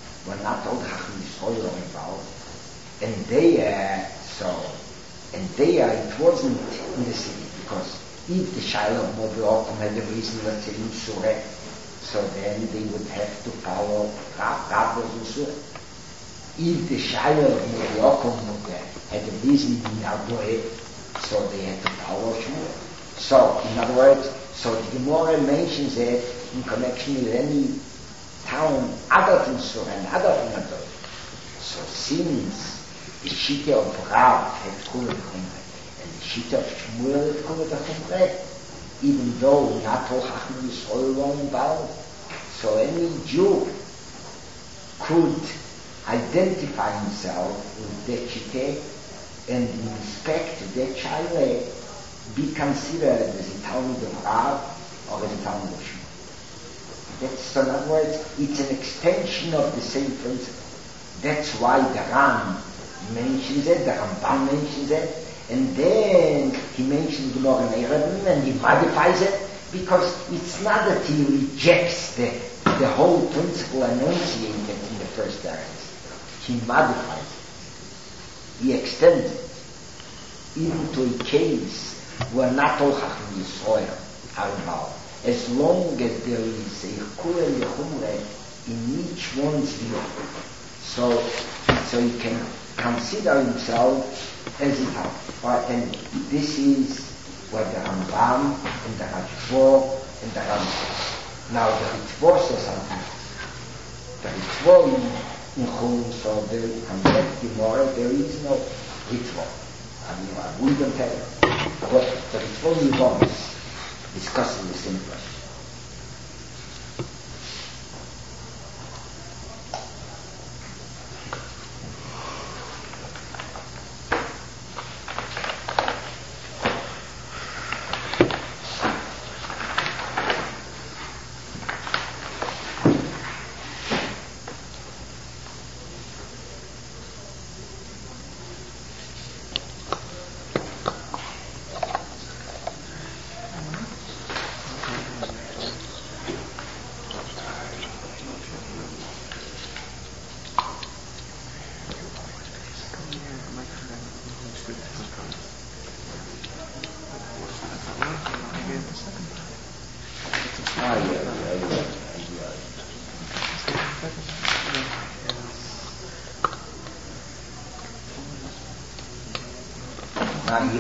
and there it wasn't in the city, because if the Shiloh of Mobilokum had a reason, let's say in Surah, so then they would have to follow Rab was in Surah. If the Shiloh of Mobilokum had a reason in Arboe, so they had to follow Shmuel. So, in other words, the Gemara mentions it in connection with any town other than Surah and other than Arboe. So since the Shita of Rav had Kula Chumre, and the Shita of Shmuel had Kula Chumre, even though not all Chacham Yisrael were involved, so any Jew could identify himself with that Shita and in respect to that child be considered as a Talmud of Rav or as a Talmud of Shmuel. That's, in other words, it's an extension of the same principle. That's why the Ram mentions it, the Rambam mentions it, and then he mentions the Gemara in Erevim, and he modifies it, because it's not that he rejects the whole principle enunciated in the first verse. He modifies it. He extends it even to a case where not all Chacham Yisrael are involved. As long as there is a Chura Yechumre in each one's view, so he can consider himself as a Talmud. And this is what the Rambam and the Rajvor and the Rambam. Now the Ritva says something. The Ritva in Chum, so there on that Gemara there is no Ritva. I wouldn't tell you. But the Ritva Yivon discussing the same question.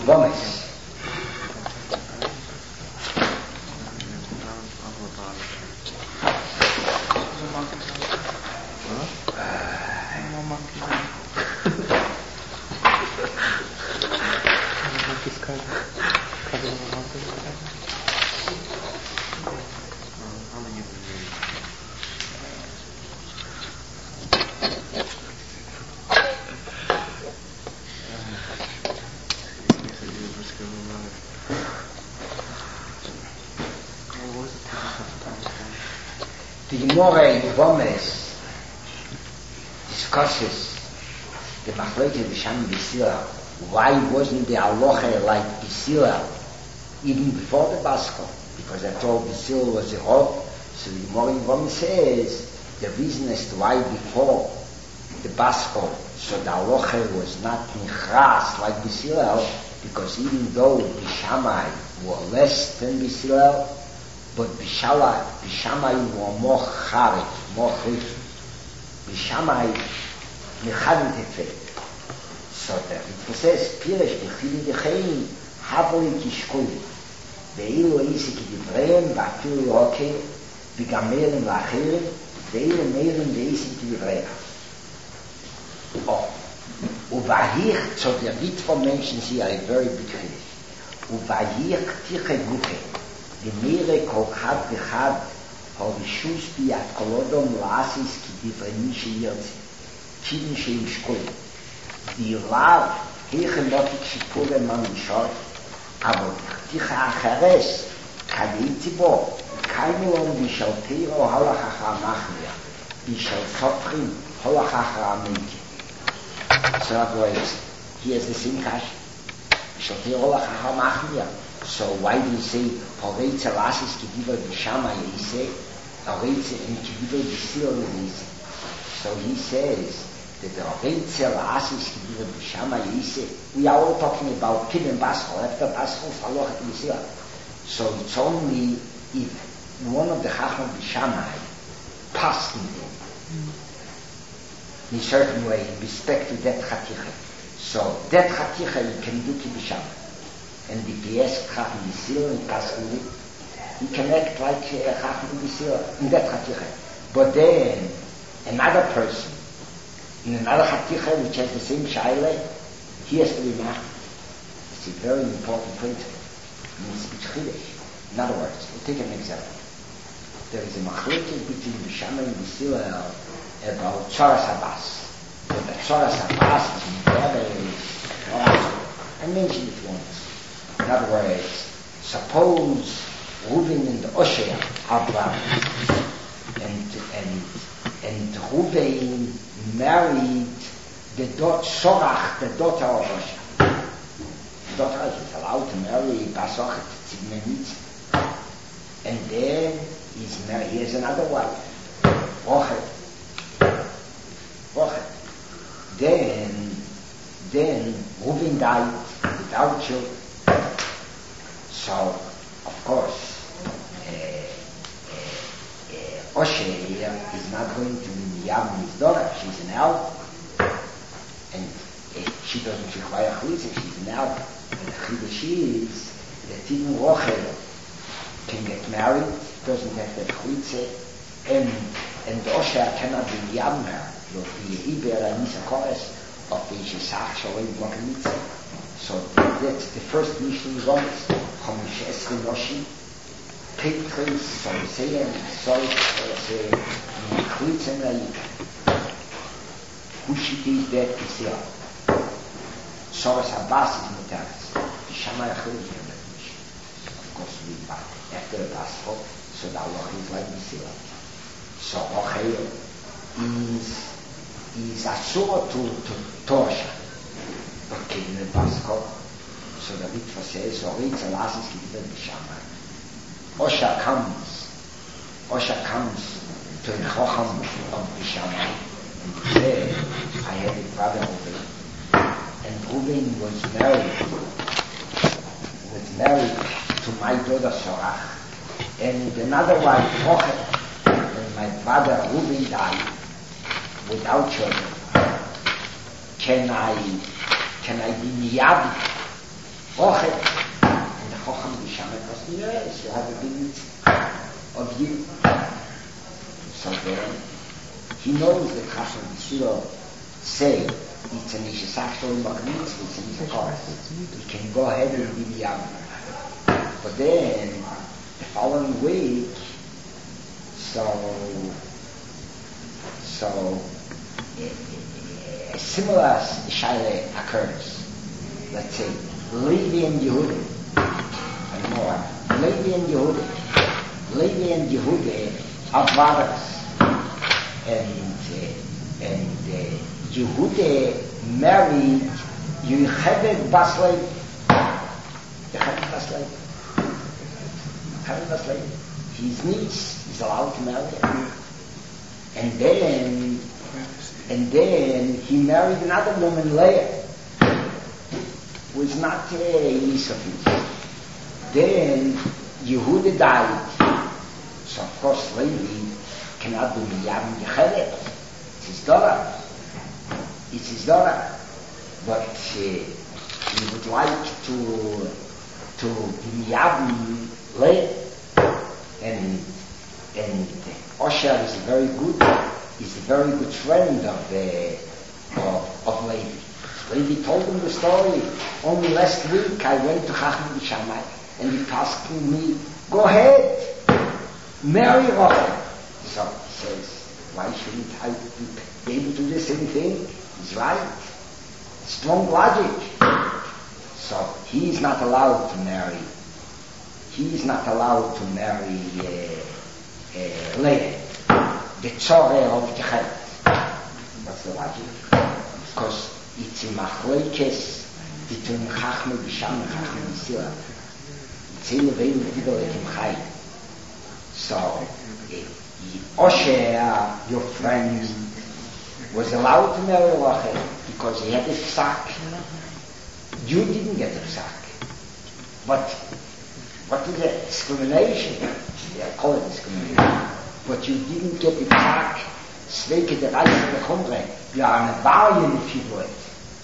Ivomes. The Gemara in Ivomes discusses the Machlokes Bisham B'Sila. Why wasn't the halacha like B'Sila even before the Baskel? Because after all, B'Sila was a hot. So the Gemara in Ivomes says the reason as to why before the Baskel, so the halacha was not nichras like B'Sila, because even though Bishamai were less than B'Sila, but Bishamai were more charik, more chif. Bishamai mechavit effect. So that it says, Piresh b'chili d'chein, havoli kishkuli. Ve'ilu eisi k'divreim, v'afilu yoke, v'gamerim l'achirim, ve'ilu meirim ve'eisi k'divreim. Oh. Uvahir, so the Ritva mentions here a very big chiddush. Uvahir k'tiche guke. Gemere kol chad v'chad harishus biyat kolodom la'asis ki divrei sheyirtzi kidin sheyishkoli dilav heiche notik shipure man bishor aber ticha acheres kadeitzi bo kaimulon bishal teiro halachacha machmir bishal sotrim halachacha amenki. So in other words, here's the same kash. Bishal teiro halachacha machmir. So why do you say Horeitze Lasis Kidiva Bishama Yise, Horeitze and Kidiva Bishil Yise? So he says that the Horeitze Lasis Kidiva Bishama Yise, we are all talking about Kid and Baskel, after Baskel Faloch at Yisila. So it's only if one of the Chacham Bishamai passed in a certain way in respect to that Chaticha. So that Chaticha you can do Ki Bishamai. And if he asks Chacham Yisrael and Paskin, he can act like Chacham Yisrael in that Chaticha. But then, another person, in another Chaticha which has the same Shaila, he has to be mad. It's a very important principle. It means Chiddush. In other words, we'll take an example. There is a machlokes between Bishama and Yisrael about Tzoras Abbas. But the Tzoras Abbas is very... I mentioned it once. In other words, suppose Reuben and Osher are brothers, and Reuben married the Sorach, the daughter of Osher. The daughter is allowed to marry Basochet Tzidmenit, and then he has another wife, Rochet. Then Reuben died without children. So, of course, Osher is not going to be Miyam his daughter. She's an elf, and she doesn't require chalitza. She's an elf. And the chiddush is that even Rochel can get married, doesn't have that chalitza, and Osher cannot be Miyam her. He'll be Iber and Nisakores of the Yishesach Shalom Blokamitza. So that's the first mission is on this. Chomish Esri Noshi, Petris, Soliseyem, Solis, Chalitz and Raik. Hushit is that Kisira. Tzoras Abbas is Mutaris. Bishama Yachil is Yom. Of course, we after the Basfo, so the Allah is like Kisira. So Rochel is Asura to Tosha. Okay, in the Basco, so the Ritva says, Horeitze Lasis Kidiva Bishama. Osher comes to the Chacham of Bishama and says, I have a brother Reuben, and Reuben was married to my daughter Sorach, and another wife, Rochet, when my brother Reuben died without children. Can I be Miyabi Roche. And the Chocham Bishamet was yes, you have a big mitzvah of you. So then, he knows that Chacham Bishiro say, it's an Ishasachto Magnitz, it's an Ishakos. He can go ahead and be the Yavim. But then, the following week, so a similar shaila occurs. Let's say Levi and Yehuda, and more. Levi and Yehuda are brothers, and Yehuda married Yocheved Bas Levi. His niece is allowed to marry her. And then he married another woman, Leah, who is not a niece of his. Then Yehuda died. So of course Levi cannot be Miyam Yechevet. It's his daughter. But he would like to be Miyam Leah. And Osher is a very good friend of Levi. Levi told him the story. Only last week I went to Chacham Bishamai and he asked me, go ahead, marry Rochel. So he says, why shouldn't I be able to do the same thing? He's right. Strong logic. So he is not allowed to marry. He is not allowed to marry Leah, the Tzoreh of Yechevet. What's the logic? Because it's a machlokes between Chachma Bisham and Chachma B'Sila. It's in the way of Didolekim Chai. So, Osher, your friend, was allowed to marry Rachel because he had a psak. You didn't get a psak. But what is it? Discrimination. I call it discrimination. But you didn't get the psak. Sveke the Reis of the Chumre. You are an Avarian if you do it.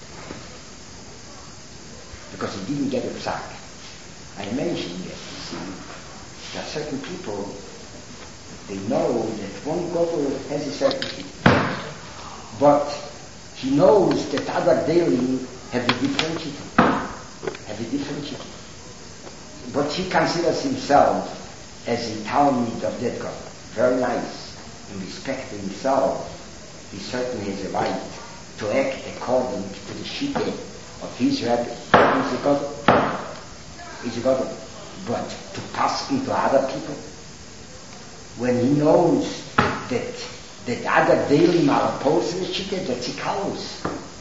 Because he didn't get a psak. I mentioned that, you see, there are certain people, they know that one Godel has a certainty. But he knows that other Delim have a different shittim. But he considers himself as a Talmud of that God. Very nice. In respect to himself, he certainly has a right to act according to the Shittah of his Rebbe. He's a God. But to pass into other people, when he knows that other Delim are opposed to the Shittah, that's a kalus.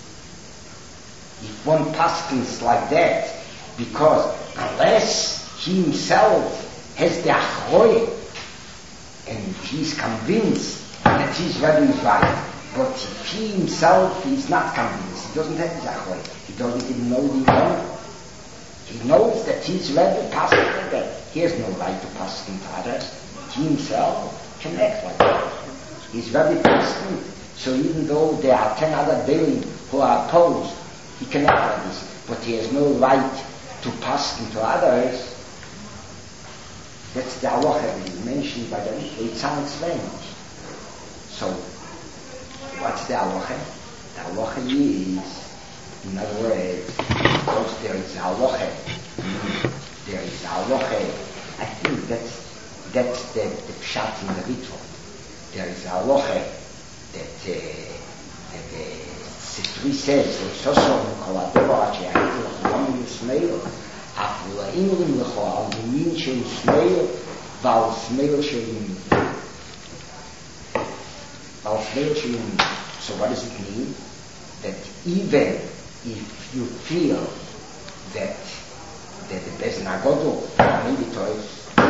If one paskins like that, because unless he himself has the achroye, and he's convinced that his Rebbe is right, but if he himself is not convinced, he doesn't have his achroye, he doesn't even know the Yom. He knows that his Rebbe passes like that. He has no right to pass into others. He himself can act like that. His Rebbe passes, so even though there are 10 other Delim who are opposed, he can act like this. But he has no right to pass into others. That's the halacha that is mentioned by the Rebbe. It sounds strange. So, what's the halacha? The halacha is, in other words, because there is a halacha. I think that's the pshat in the ritual. There is a halacha that Sitri says, "Sosom koladovar she'ayit l'chol yismeil, af la'imrim l'chol al yamin she'yismeil, v'al smeil she'yamin." So what does it mean? That even if you feel that the Beis Nagodol maybe toys,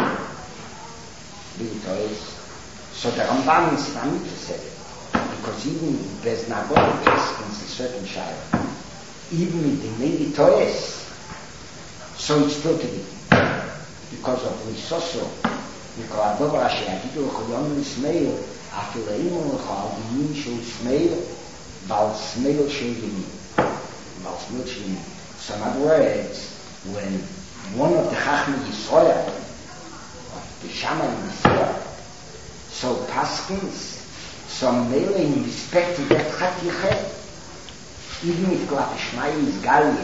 so the Rambam in Siddhamita said it, because even Beis Nagodol paskins a certain shayla, even if they may be toys, so it's still to be because of Risoso, Mikol Adovar Asher Yadidu L'Chol Yismeil, Afil Eimon L'Chol Yamin Shel Yismeil, Val Smeil Shel Yamin. So in other words, when one of the Chachmei Yisrael, of the Shammai Yisrael, so paskins, so mele in respect to that Chatiche, even if Glaf Shmai is Galie,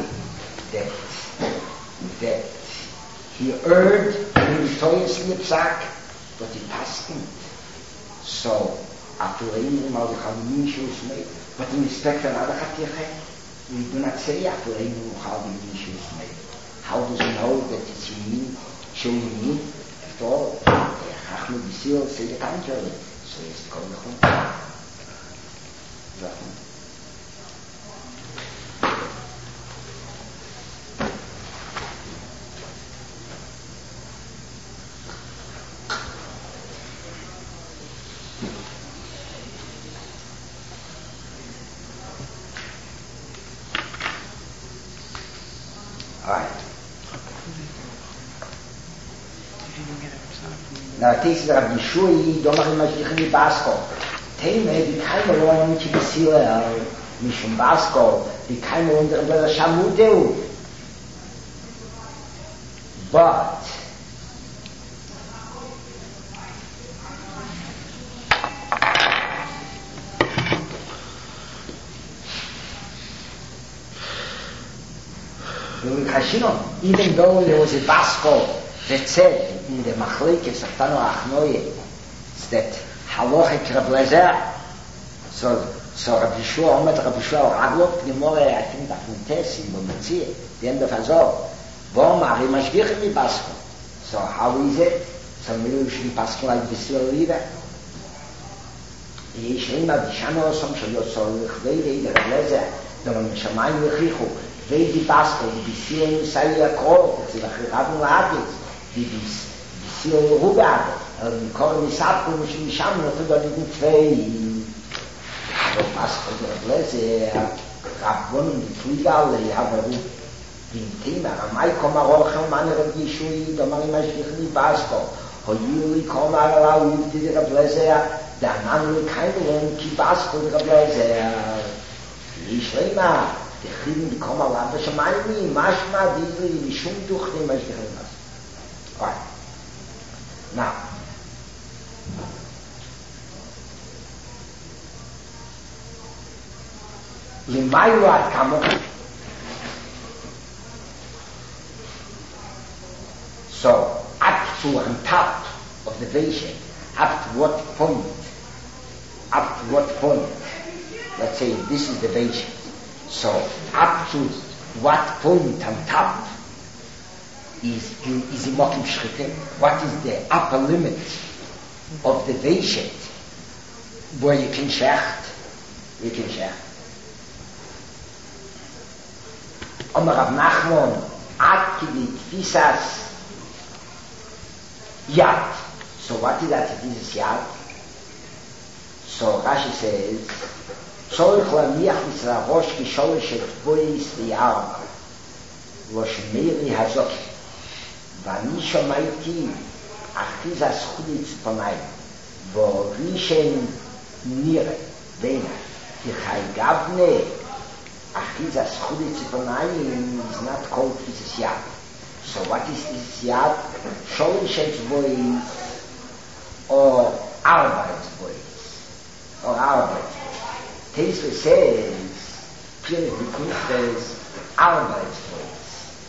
that he erred in the Toyas Lipzak, but he paskined. So, after Leim Al-Chalmin Shus made, but in respect to another Chatiche, we do not say after Leim Al-Chalmin Shus made. How does he know that it's Yemin, Shul at all? Chachmei Yisrael say the contrary. So it's the Kol Nechum. All right. Now, this is Rabbi Shui, Domar Mashgichim Basko. Teime, die keine Lohn nicht besiele, nicht von Basko, die keine Lohn der Shamudeu. But, even though there was a Basko that said in the Machlekes of Tano Achnoye that Halochik Reb Lezer, so Rabbi Shua, Omet Rabbi Shua, Raglok, Gemore, I think that in Tessin, Bometzi, the end of Hazor, Vomar, he mashgichim mi Basko. So how is it? So maybe we should be Basko like this leader. Yeshima, Bishano, Som Shayosol, Chvei, Reb Lezer, Dom Shamayim Lechichu, Vei di Basko, di Bisiel Yisai Yakol, die Rabbi Lahadis, die Bisiel Rubad, Mikor Misapko, Misham, Notudon in Tvei, aber Basko, Reb Lezer, Rabbon, die Frigal, aber in Thema, Ramai Komarochel, Man Rabbi Shui, Domari Mashgichim Basko, Hoyuli Komar Lau, die Reb Lezer, der Mann keine Lohn, ki Basko, Reb Lezer, Yishlema, die Chiden, die kommen alle, aber schon mal nie, Maschma, die Schum durch den Mashgichim Basko. Right. Now, Limayu ad Kamo. So, up to on top of the vision, up to what point, let's say this is the vision. So, up to what point on top is Imokim Shchite? What is the upper limit of the vision where you can shecht? Omar Rav Nachman, ad kidi tfisas Yad. So what is that? It is Yad. So Rashi says, Tzorich lamiach misrarosh kisholish et bois v'yarma loshmeri hazok v'ani shomaiti achizas chulitz panay v'rishen nire v'ena tichai gavne achizas chulitz panay is not called this Yad. So what is this Yad? Sholishet boys or Arbeitsboys. Tesla says, clearly the says, Arbeitsboys.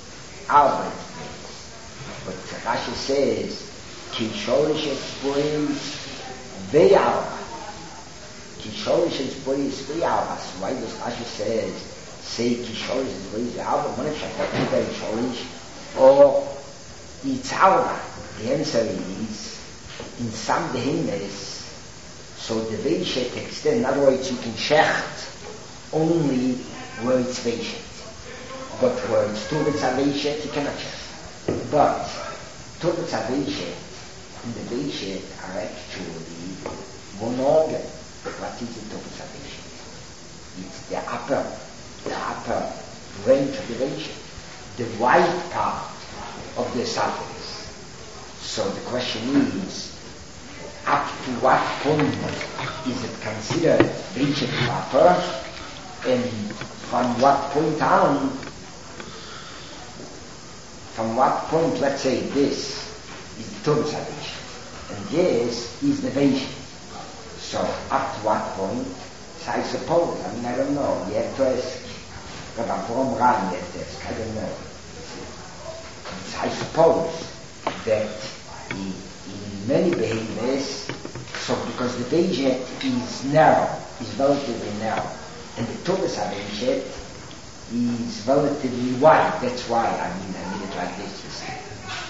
But Rashi says, Ki sholishet boys ve'arba. Ki sholishet boys ve'arba. So why does Rashi say Ki sholishet boys ve'arba? One of the sholish or it's arba. The answer is, in some behemoths, so the Veishet extend, in other words, you can shecht only where it's Veishet. But where it's Turbetz HaVeishet, you cannot shecht. But Turbetz HaVeishet and the Veishet are actually one organ. What is the Turbetz HaVeishet? It's the upper range of the Veishet. The white part of the esophagus. So the question is, up to what point is it considered Veishet proper, and from what point on from what point, let's say this is the Turbis Avish, and this is the Vation. So up to what point? So I suppose, I don't know, you have to ask, but I'm from Ryan, you have to ask, I don't know. So I suppose that in many behemoths, so because the Vejet is narrow, is relatively narrow, and the Turbis Avish is relatively wide. That's why I mean it like this, you see.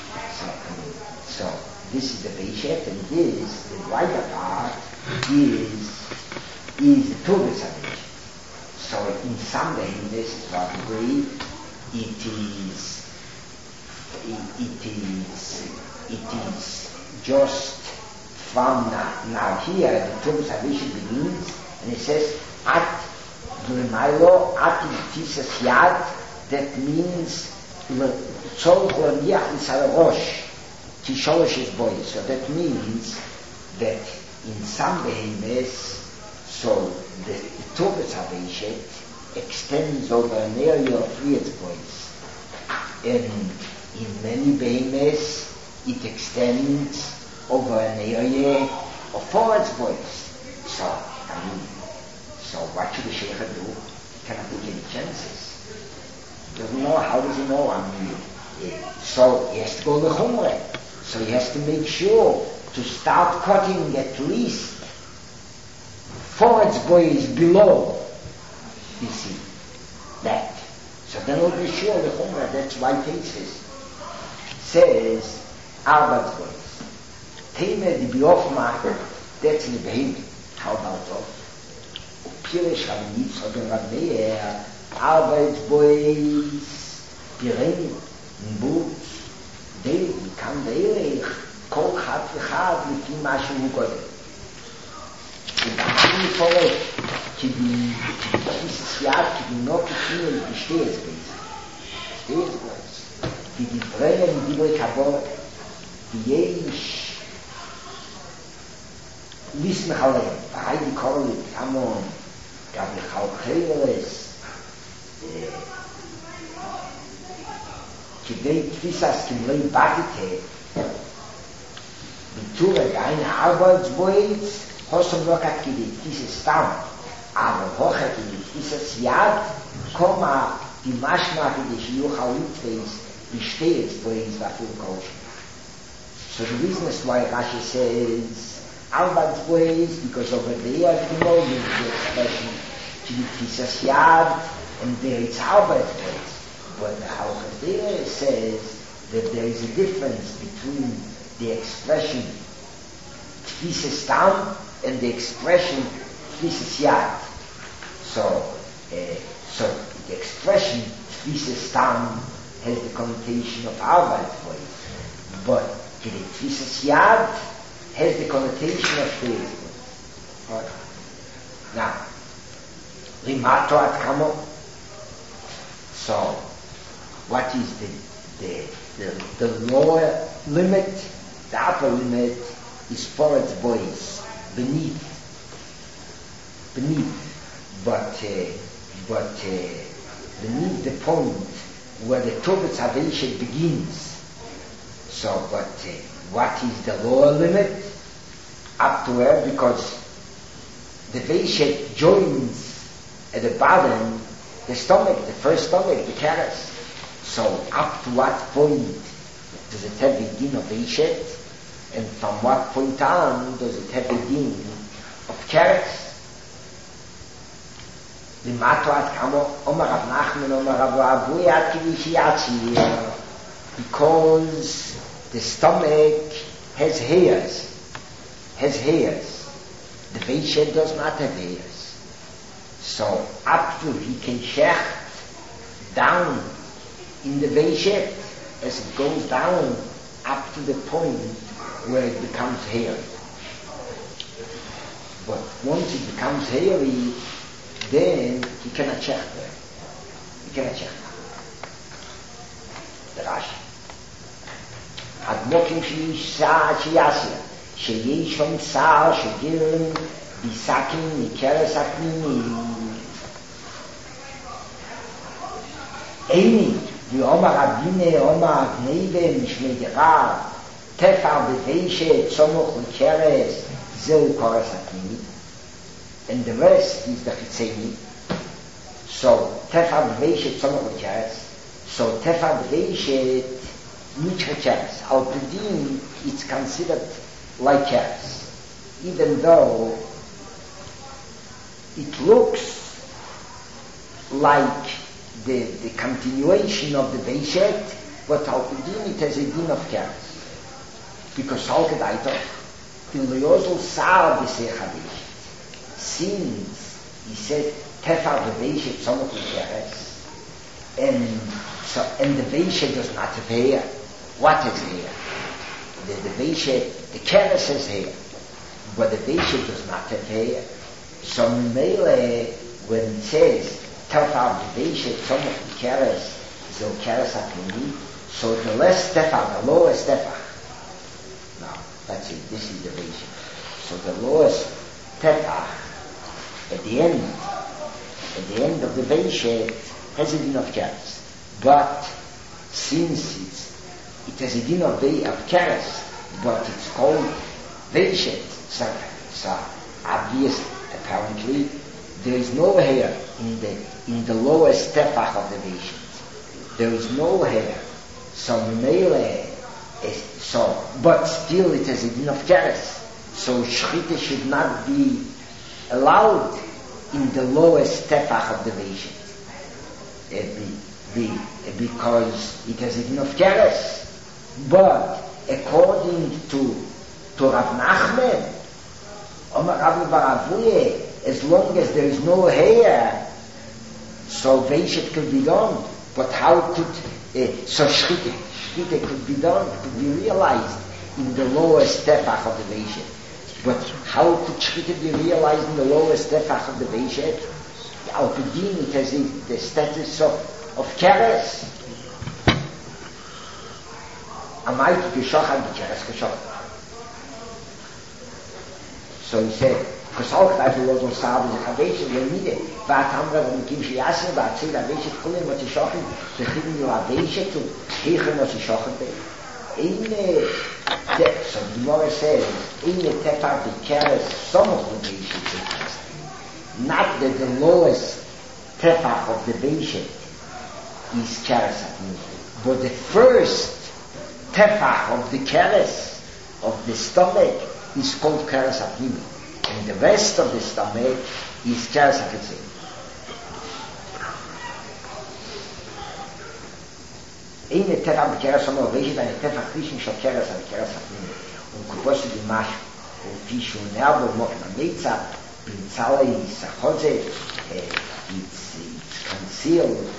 So this is the Vejet, and this, the wider part, is the Turbis Avish. So in some behemoths, to a degree, it is just from now here, the Turbis Avish begins, and it says, at Glimilo, at Tisas Yad, that means, Tzorch L'Liach L'Sal Rosh, Tisholosh is boy. So that means that in some behemoths, so the Turbis Avish extends over an area of 3 boys. And in many behemoths, it extends over an area of 4 boys. So, so what should the Sheikh do? He cannot take any chances. He doesn't know. How does he know? So he has to go to Chumre. So he has to make sure to start cutting at least 4 boys below. You see that. So then we'll be sure the Chumre. That's why Tesis says Arbat boys. Teime di Biofma. That's in the behemoth. How about that? Pirish Hamitz oder Rabmeer, Arbeitsboys, Pirin, Boots, Dei, Kam Deirech, Kol Chat V'Chad, Lifi Mashu Mugodem. Und dann bin ich vorweg, dieses Jahr, die noch gefühlt, die Stehesboys. Die Brennen, die Brikabor, die Jeisch, wissen alle, Heidi Korlik, Amon, gab ich auch Heiles, kidei Tfisas Kimlei Batite, Biture deine Arbeitsboys, Hossam Lokat kidei Tfisas Stamm, aber Hocha kidei Tfisas Yad, Koma, die Maschmache, die Shiuch Halitweis, die Stehesboys, Wafil Kosh. So the reason is why Rashi says, Albat's ways, because over there, you know, the expression, Tisas Yad, and there it's Albat's ways. But the Halacha says that there is a difference between the expression Tisas Tam and the expression Tisas Yad. So the expression Tisas Tam has the connotation of Albat's ways, but the Tisas Yad has the connotation of faith. Right. Now, Limato at Kamo. So, what is the lower limit? The upper limit is for its boys, beneath. But beneath the point where the Turbis Avish begins. So, what is the lower limit? Up to where? Because the Veishet joins at the bottom the stomach, the first stomach, the carrots. So up to what point does it have the din of Veishet? And from what point on does it have the din of carrots? Limato at Kamo, Omar Rav Nachman, Omar Rav Abuya at Kivishiyachi, because the stomach has hairs. The Veishet does not have hairs. So up to he can shech down in the Veishet as it goes down up to the point where it becomes hairy. But once it becomes hairy, then he cannot shech there. He cannot shech. The Rashi. Admokim shiyasya. שיש שם שר שגירים ביסקים מקרס הפנימי. איני the Omar Abine, Omar Gneve, Mishmei Tefar Beveishe, Tzomoch Ukeres, Zeu Koras Atmini. And the rest is the Chitzeni. So, Tefar Beveishe, Tzomoch Ukeres. So, Tefar Beveishe, Nicht Keres. Al Pedin, it's considered like Keres. Even though it looks like the continuation of the Beishet, but Al Pedin, it has a din of Keres. Because Salkedaito, the Loyozl Sar B'Sechadish, since he said Tefar the Beishet Tzomot L'Keres, and the Beishet does not have hair. What is hair? The Beishet, the Keres has hair, but the Beishet does not have hair. So Mele, when it says Tefar the Beishet Tzomot L'Keres, Zil Keres Apini, so the less Tefar, the lowest Tefar. That's it, this is the Beishet. So the lowest Tefach at the end of the Beishet has a din of Keres. But since it has a din of Keres, but it's called Beishet, so obvious, apparently, there is no hair in the lowest Tefach of the Beishet. There is no hair. So Mele, but still it has a din of Keres. So Shchita should not be allowed in the lowest Tefach of the Beishet. Because it has a din of Keres. But according to Rav Nachman, Omar Rabbi Baravuye, as long as there is no hair, so Beishet could be done. But how could, so Shchita could be done, could be realized in the lowest Tefach of the Beishet. But how could Shchita be realized in the lowest Tefach of the Beishet? Al Pedin, it has the status of Keres. Amayt Geshochad Keres Geshochad. So he said, because all the time was on Sabbath, the Beishet, we need it. But Hamra, when we give Shiasim, but say the Beishet, Kulim, what is Shochin, the Chivim, you are Beishet, to Heichen, what is Shochin, so the Gemara says, in the Tefach the Keres, some of the Beishet, not that the lowest Tefach of the Beishet is Keres Atmini, but the first Tefach of the Keres, of the stomach, is called Keres Atmini, and the rest of the stomach is Keres Atmini. Eine Tefach b'keres Omer Beishet, eine Tefach Rishon shel Keres al Keres Apnimi. Kuposi b'mash, Fish und Nervo, Mokim HaMeitzah, B'nitzalei Sachoze, it's concealed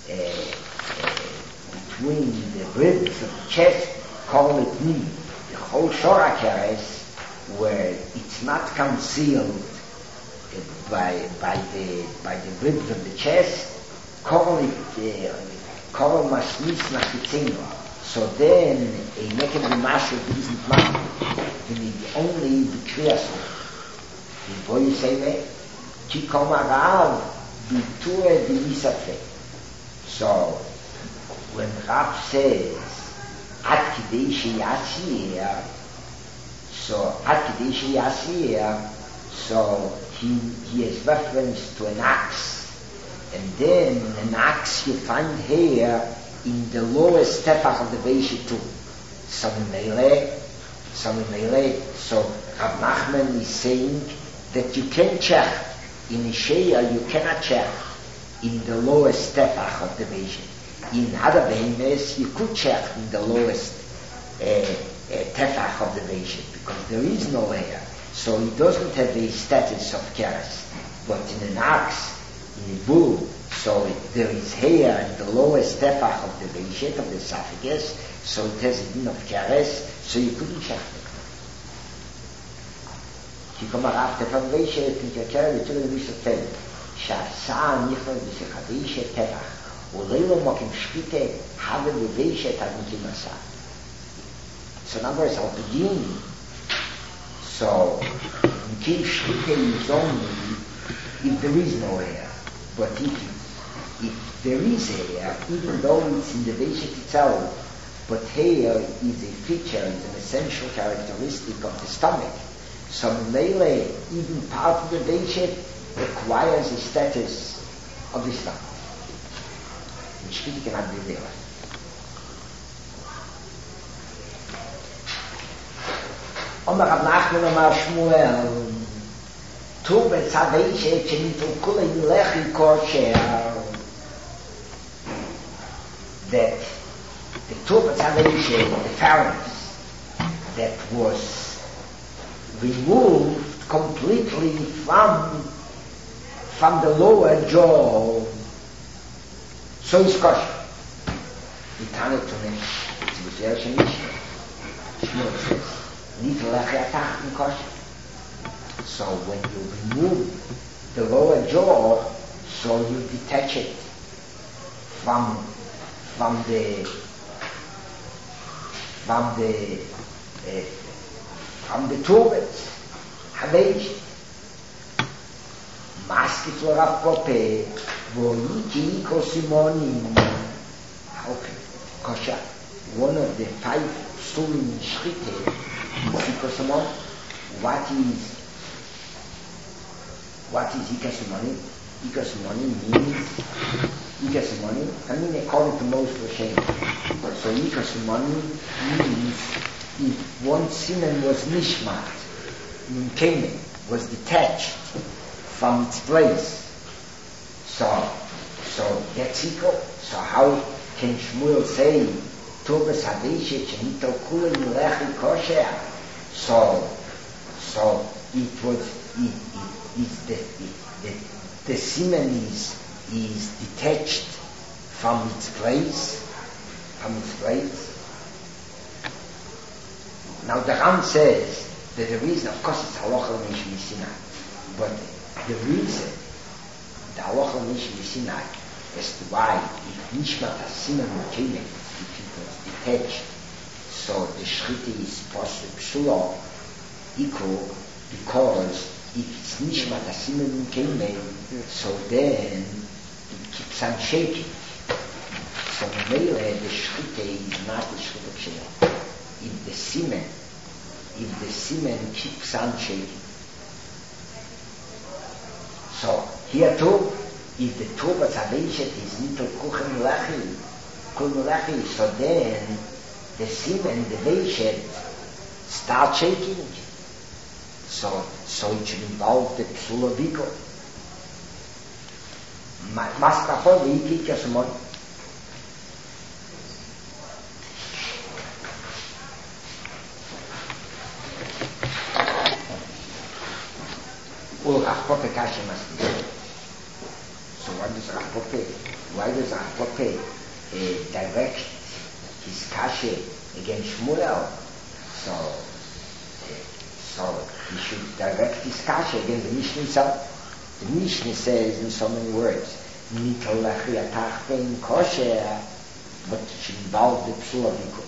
between the ribs of the chest, call it Nim. The whole Shora Keres, where it's not concealed by the ribs of the chest, call it Kol Mashmis nach die Zähne. So then, a Mecken Mashu isn't mine. You need only the Kriyasov. The boy say that, Ki Kol Marav, Biture B'Yisafe. So, when Rav says, Ad Kidei Sheyasiyah, so Ad Kidei Sheyasiyah, so he has reference to an axe. And then an axe you find here in the lowest Tefach of the Beishet too. Some Mele. So Rav Nachman is saying that you can check in Ishaya, you cannot check in the lowest Tefach of the Beishet. In other Behemoths you could check in the lowest Tefach of the Beishet because there is no hair. So he doesn't have the status of Keres. But in an ox, in a bull, so there is hair in the lowest Tefach of the Beishet, of the esophagus, so it has a din of Keres, so you couldn't check it. כי כלומר, אף תפר Beishet, נתקר לתור למיס התל, שעשה נכנע בשך Beishet טפח, ולא מוקים שפיטה, הווה בביישת עד נקים עשה. So in other words, al Pedin, so נקים שפיטה is only if there is no hair. But if there is hair, even though it's in the Veishet itself, but hair is a feature, is an essential characteristic of the stomach. So Mele, even part of the Veishet, acquires the status of the stomach. Which really cannot be realized. Omer Rav Nachman Omer Shmuel, Tu betzadeshet shenitul kule lechi kosher, that the Tu betzadeshet, the pharynx, that was removed completely from the lower jaw, so is kosher. We turn it to him. It's the first Mishnah. Shmuel says, "Nit lechi atachten kosher." So when you remove the lower jaw, so you detach it from the turbans. Havej maski florav kope voiki kosimonim. Kosher. One of the 5 sulim shchite is ikosimon. What is ikasimoni? Ikasimoni means according to most Rishonim. So ikasimoni means if one siman was nishmat, came, was detached from its place. So that's equal. So how can Shmuel say Tobas Hadeshet Shenito Kulim Lechi Kosher? So it was the semen is detached from its place. Now the Ram says that the reason, of course, it's halacha l'mishmi, but the reason the halacha l'mishmi as to why if nishmat hasimen mekele, if it was detached, so the shchita is psula equal, because if it's nishmat hasimen mekele, so then it keeps on shaking. So Mele, the shchita is not the shchita psula. If the semen keeps on shaking. So here too, if the turbas hadeshet is nitul kuchen lechi, so then the semen, the veishet, start shaking. So it should involve the psula biko. Maskafo veikik yasumon. Rachpope kasha must be. So why does Rachpope direct his kasha against Shmuel? So he should direct his kasha against the Mishnah itself. The Mishnah says in so many words, Nitel lechi atachten kosher, but it should involve the psula biko.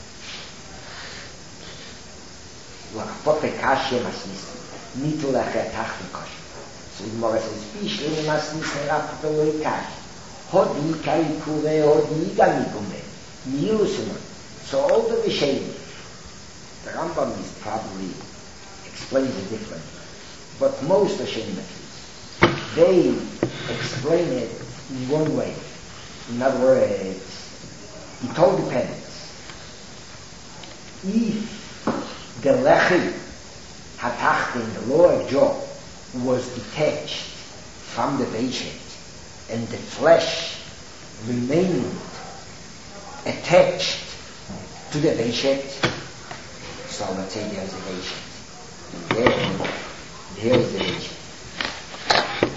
Rachpope kasha must be. Nitul achet tachten kosher. So the Gemara says, "Bishlim mas nisraf beloy kash. Hodi karikure, hodi gamikume. Miyusimon." So all the Rishonim, the Rambam is probably explains it differently, but most Rishonim at least, they explain it in one way. In other words, it all depends. If the lechi Hatachten, the lower jaw, was detached from the veishet, and the flesh remained attached to the veishet. So let's say there's a veishet, and then there's the veishet.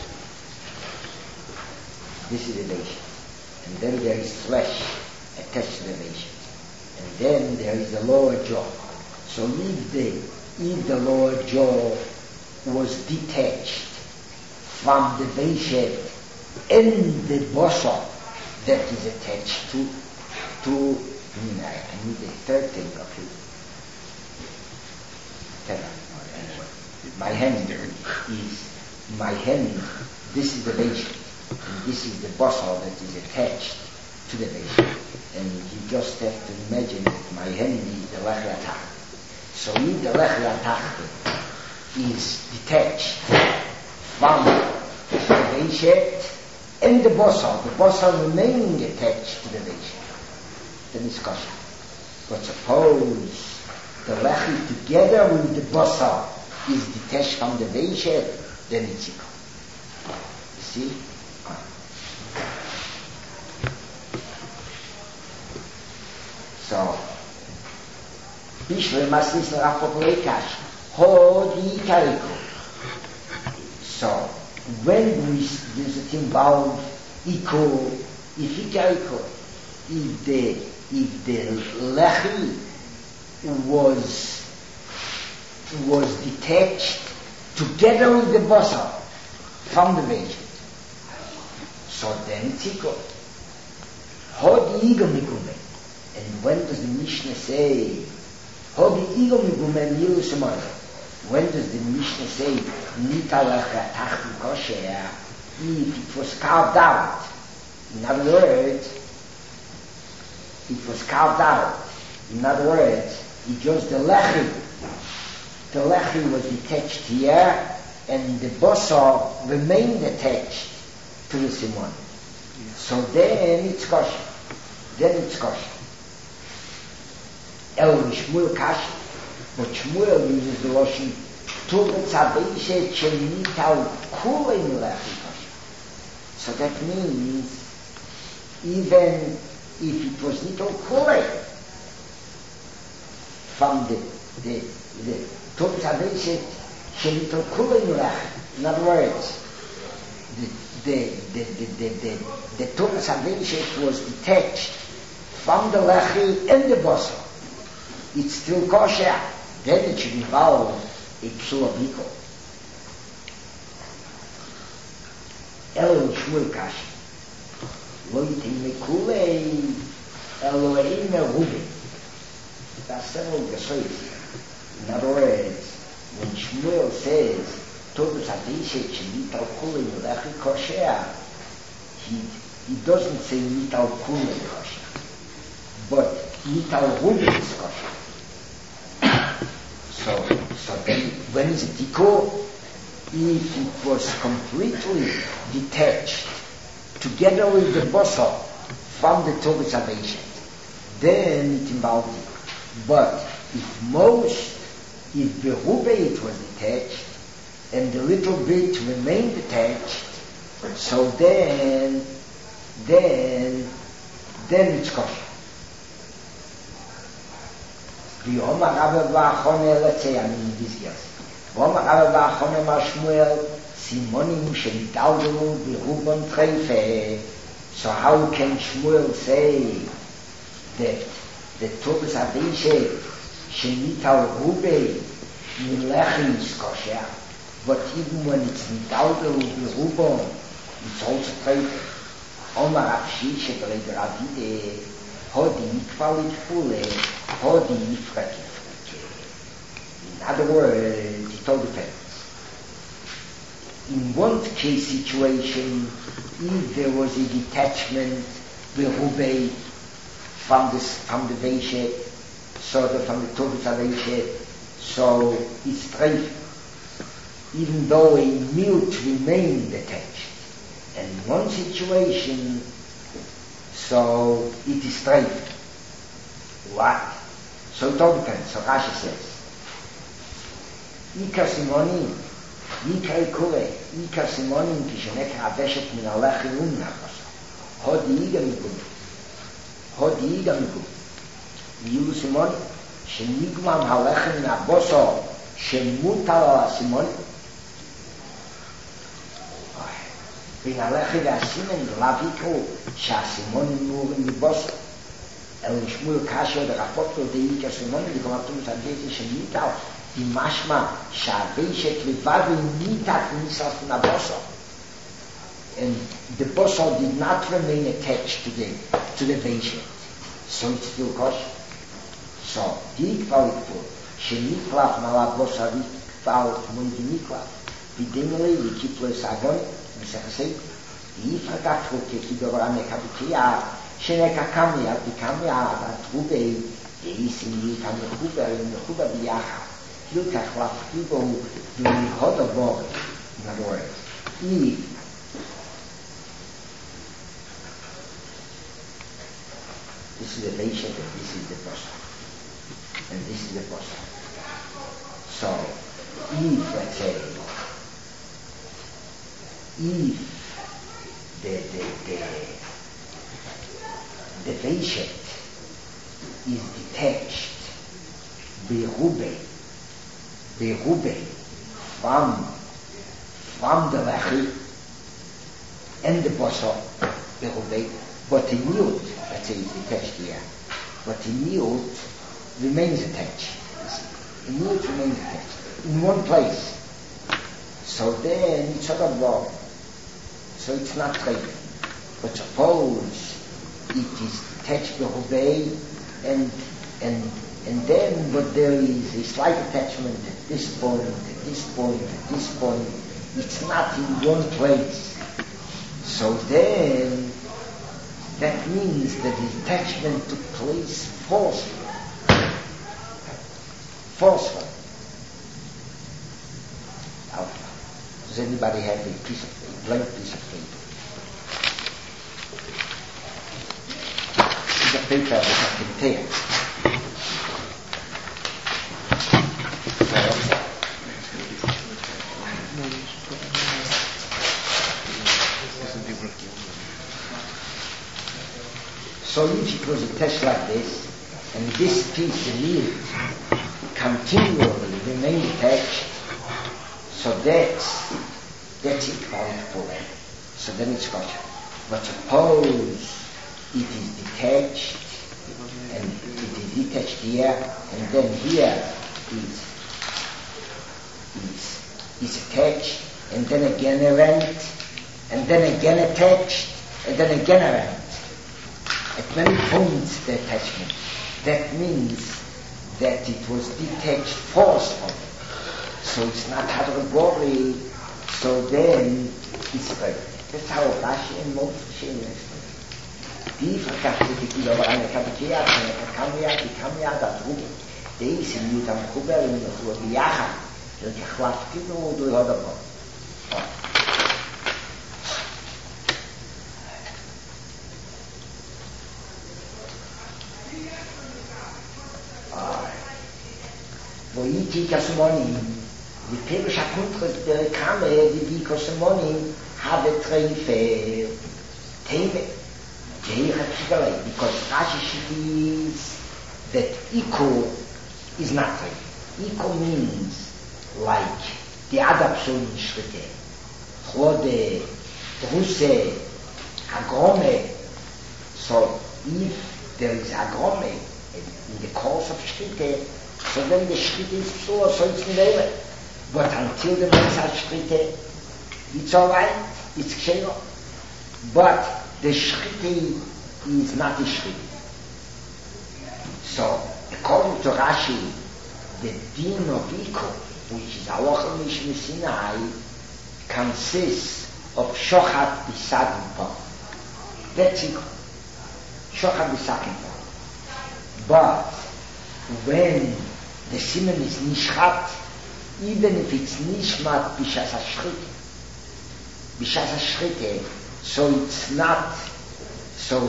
This is the veishet, and then there is flesh attached to the veishet, and then there is the lower jaw. So if the lower jaw was detached from the veishet and the bosa that is attached to I need a third thing of it. My hand, this is the veishet. And this is the bosser that is attached to the vein. And you just have to imagine that my hand is the lechia tachte. So if the lechia tachte is detached from the vein and the bosser remaining attached to the vein, then it's kosher. But suppose the lechi together with the bosser is detached from the vein, then it's equal. You see? So, Bishwe Maslis Rapoplekash, Hodi Kariko. So, when does it involve equal, if the lechi was detached together with the bosser from the vein, so then it's equal. Hodi Igor Mikume. And when does the Mishnah say, Hodi Igor Mikume Yerushalayim? When does the Mishnah say, Nita lecha tachti kosher, if it was carved out? In other words, it was carved out. In other words, it just the lechi was detached here, and the bosser remained attached to the simon. So then it's kosher. El Shmuel Kash, but Shmuel uses the Lashon Tuvetz Habeishet Shenital Kulein Lechi Kosher. So that means even if it was Nital Kulein from the Tuvetz Habeishet Shenital Kulein Lechi. In other words, the Tuvetz Habeishet was detached from the Lechi and the bosser. It's still kosher. Then it should involve a psula biko. Elo Shmuel Kashi. Lo yitin mekulei Elohim Ruben. That's several gesois. In other words, when Shmuel says Todus Adishet Shenital Kulei Lechi kosher, he doesn't say Nital Kulei kosher, but Nital Ruben is kosher. So then, when is it equal? If it was completely detached together with the bosser from the Torah salvation, then it involved it. But if the rube it was detached and the little bit remained attached, so then it's kosher. The Omar Rabbe Ba'achone, let's say, in this case. Omar Rabbe Ba'achone Mashmuel, Simonim Shenitaldelu B'Rubon Treife. So how can Shmuel say that the Tobes Abishet Shenital Rube Milechi is kosher, but even when it's Nitaldelu B'Rubon, it's also Treife. Omar Abshishe B'Reder Avide, Hodi Nikvalit Fule, Hodi Nifraki. In other words, it all depends. In one case situation, if there was a detachment, the Rubei from the Veishet, so from the Torah Veishet, so it's treif, even though a milt remained attached. And in one situation, so it is treif. What? So it all depends. So Rashi says, Ika Simonim, Ika Ikure, Ika Simonim, Kishenek Aveshet Min Alechi Umnachos, Hodi Iga Migum, Yilu Simonim, Shenigmam Halechi Min Aboso, Shemutal Simonim, Bin Alechi Vasimen, Laviko, Shasimonim Nurim Miboso, El Shmuel Kasher, the Rapporto de Ika Simonim, the Komatum Sadete Shemital, the Mashma, Shaveshet Levavi Nitat Nisaf Naboso. And the boso did not remain attached to the Veishet. So it's still kosher. So, the Ikvalikful, Sheniklaf Malabosa Vikval Mundinikla, Vidimile, Vikiplo Sagon, Misachasei, die vergafruke ki dovrane kapitia sheneka kamia di kamia da trube die sini kan kuba biaha look at what people do in other world. In other words, Eve this is the Leisha, this is the Bosa, and this is the Bosa. So Eve, let's say, if the Leisha is detached Berube from the Lachi and the Bosa Berube, but the Niyut, let's say it's detached here, but the Niyut remains attached. The Niyut remains attached in one place. So then it's sort of wrong. So it's not right. But suppose it is detached Berube and then but there is a slight attachment at this point, at this point, at this point. It's not in one place. So then that means that the attachment took place forcefully. Alpha. Does anybody have a blank piece of paper? Piece of paper that I can tear. So if it was attached like this, and this piece of meat continually remained attached, so that's equal. So then it's kosher. But suppose it is detached, and it is detached here, and then here is attached, and then again a rent, and then again attached, and then again a rent. At many points the attachment. That means that it was detached forcefully. So it's not category. So then it's right. That's how Rashi and Moshe explain. Die verkauft die aber eine Kapitia, eine Kamia, die Kamia da drüben. Die ist in Jutam Kuber und so Biacha. Der Chwafti nur durch Hodabot. Voiti Kasmonim, die Perisha Kuntres der Kame, die Kasmonim, have Treife, Teve, because Rashi is that Iko is not Treife. Iko means like the Adaption Schritte, Chode, Druse, Agrome. So if there is Agrome in the course of Schritte, so then the Schritte is so it's never. But until the Mesa Schritte, it's alright, it's Kshelo. But the Schritte is not a Schritte. So, according to Rashi, the din of Iko, which is Alocha Mishmi Sinai, consists of Shochat Bisadim Pa. That's Iko. Shochat Bisadim Pa. But when the Simen is Nishchat, even if it's Nishmat Bishas HaShrite, so it's not, so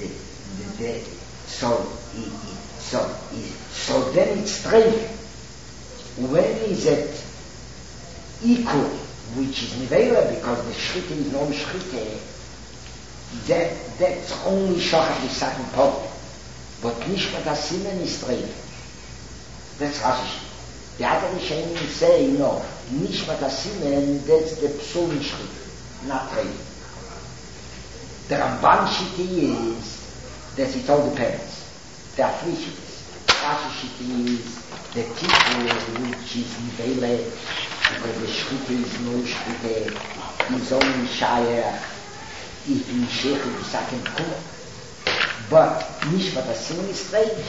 then it's Treif. When is it Iku, which is Nivela, because the Shrite is no Shrite, that's only Shochat B'Sachin Pop. But Nishmat HaSimen is Treif. That's Rashi. The other Rishonim say, no, Nishmat HaSimen, that's the Psul Nishrit, not Treif. The Ramban Shiti is that it all depends. There are three Shittis. Rashi Shiti is the people which is Nivele, because the Shrite is no Shrite, is only Shire, if in Sheikh is second Kumah. But Nishmat HaSimen is Treif.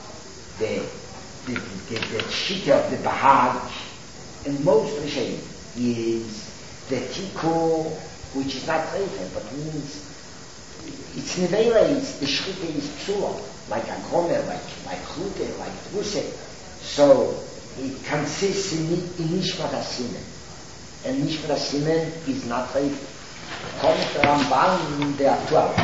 The Shita of the Bahag, and most Rishonim, is the tikkun, which is not treifeh, but means it's nevela, it's the shchita is psula, like a gomer, like chute, like druse. So it consists in nishmat hasimen, and nishmat hasimen is not treifeh. Kommt der Ramban in der 12.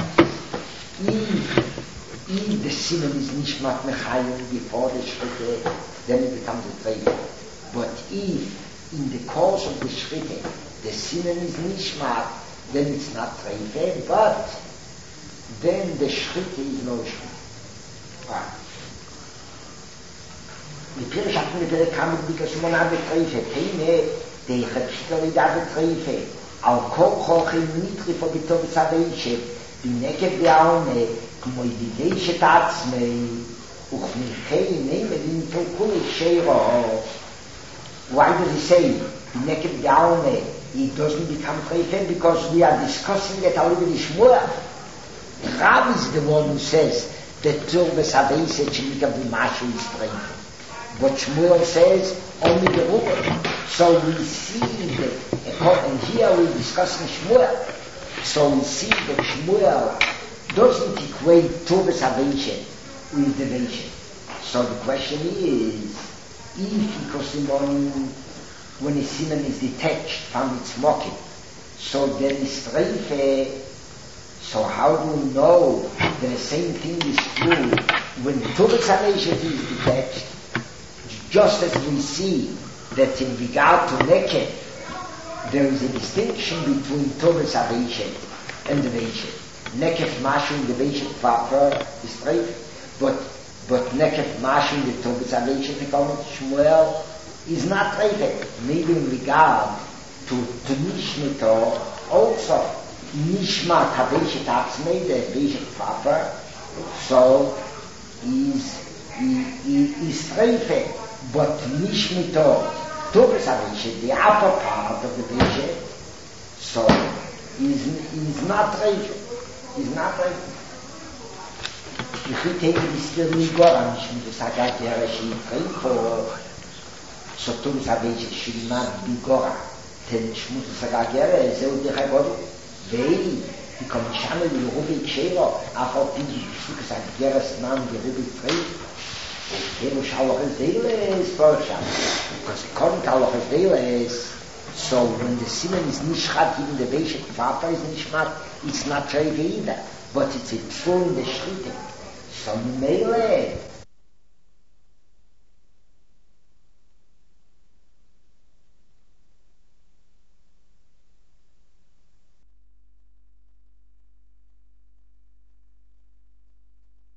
If the simen is nishmat mechayim before the shchita, then it becomes a treifeh. But if in the course of the shchita the simen is nishmat, then it's not treifeh, but then the shchita is no shchita. The Pirish hat mir der Kampf because man hat treifeh, keine der Cheshkali da treifeh. Al kol chochim nitri for bitov tzaveiche, bineket be'alme, כמו ידידי שתעצמי, וכמיכי נמדים תלכולי שירו. Why does he say, bineket be'alme, it doesn't become treifeh? Because we are discussing it all over the Shmuel. Rav is the one who says that Turbes Haveiset Shemikav B'mashu is treifeh. But Shmuel says only the Ruben. So we see that, and here we're discussing Shmuel. So we see that Shmuel doesn't equate Turbes Haveiset with the Veishet. So the question is, if because when a siman is detached from its mocking, so then it's treifeh. So how do we know that the same thing is true when Turbes Haveiset is detached? Just as we see that in regard to Neket, there is a distinction between Turbes Haveiset and the Veishet. Neket mashing the Veishet proper is treifeh, but Neket mashing the Turbes Haveiset according to Shmuel is not treifeh. Maybe in regard to Nishmito, also Nishmat Haveiset Atzmei, the Veishet proper, so is treifeh. But Nishmito, Turbes Haveiset, the upper part of the Veishet, so is not treifeh. Is not treifeh. If we take this still Nigora, Nishmito Sagagera, she treifeh, so Turbes Haveiset should not be Gora. Then Nishmito Sagagera, Zeu Dechagodu, Vei, die Komishane, die Rubi Kshero, Afro Pidi, Shukas Ageras Nam, die Rubi treifeh. Because according to Halacha so when the siman is nishchat, even the Veishet Papa is nishmat, it's not treifeh either, but it's a true in the shchita. So Mele,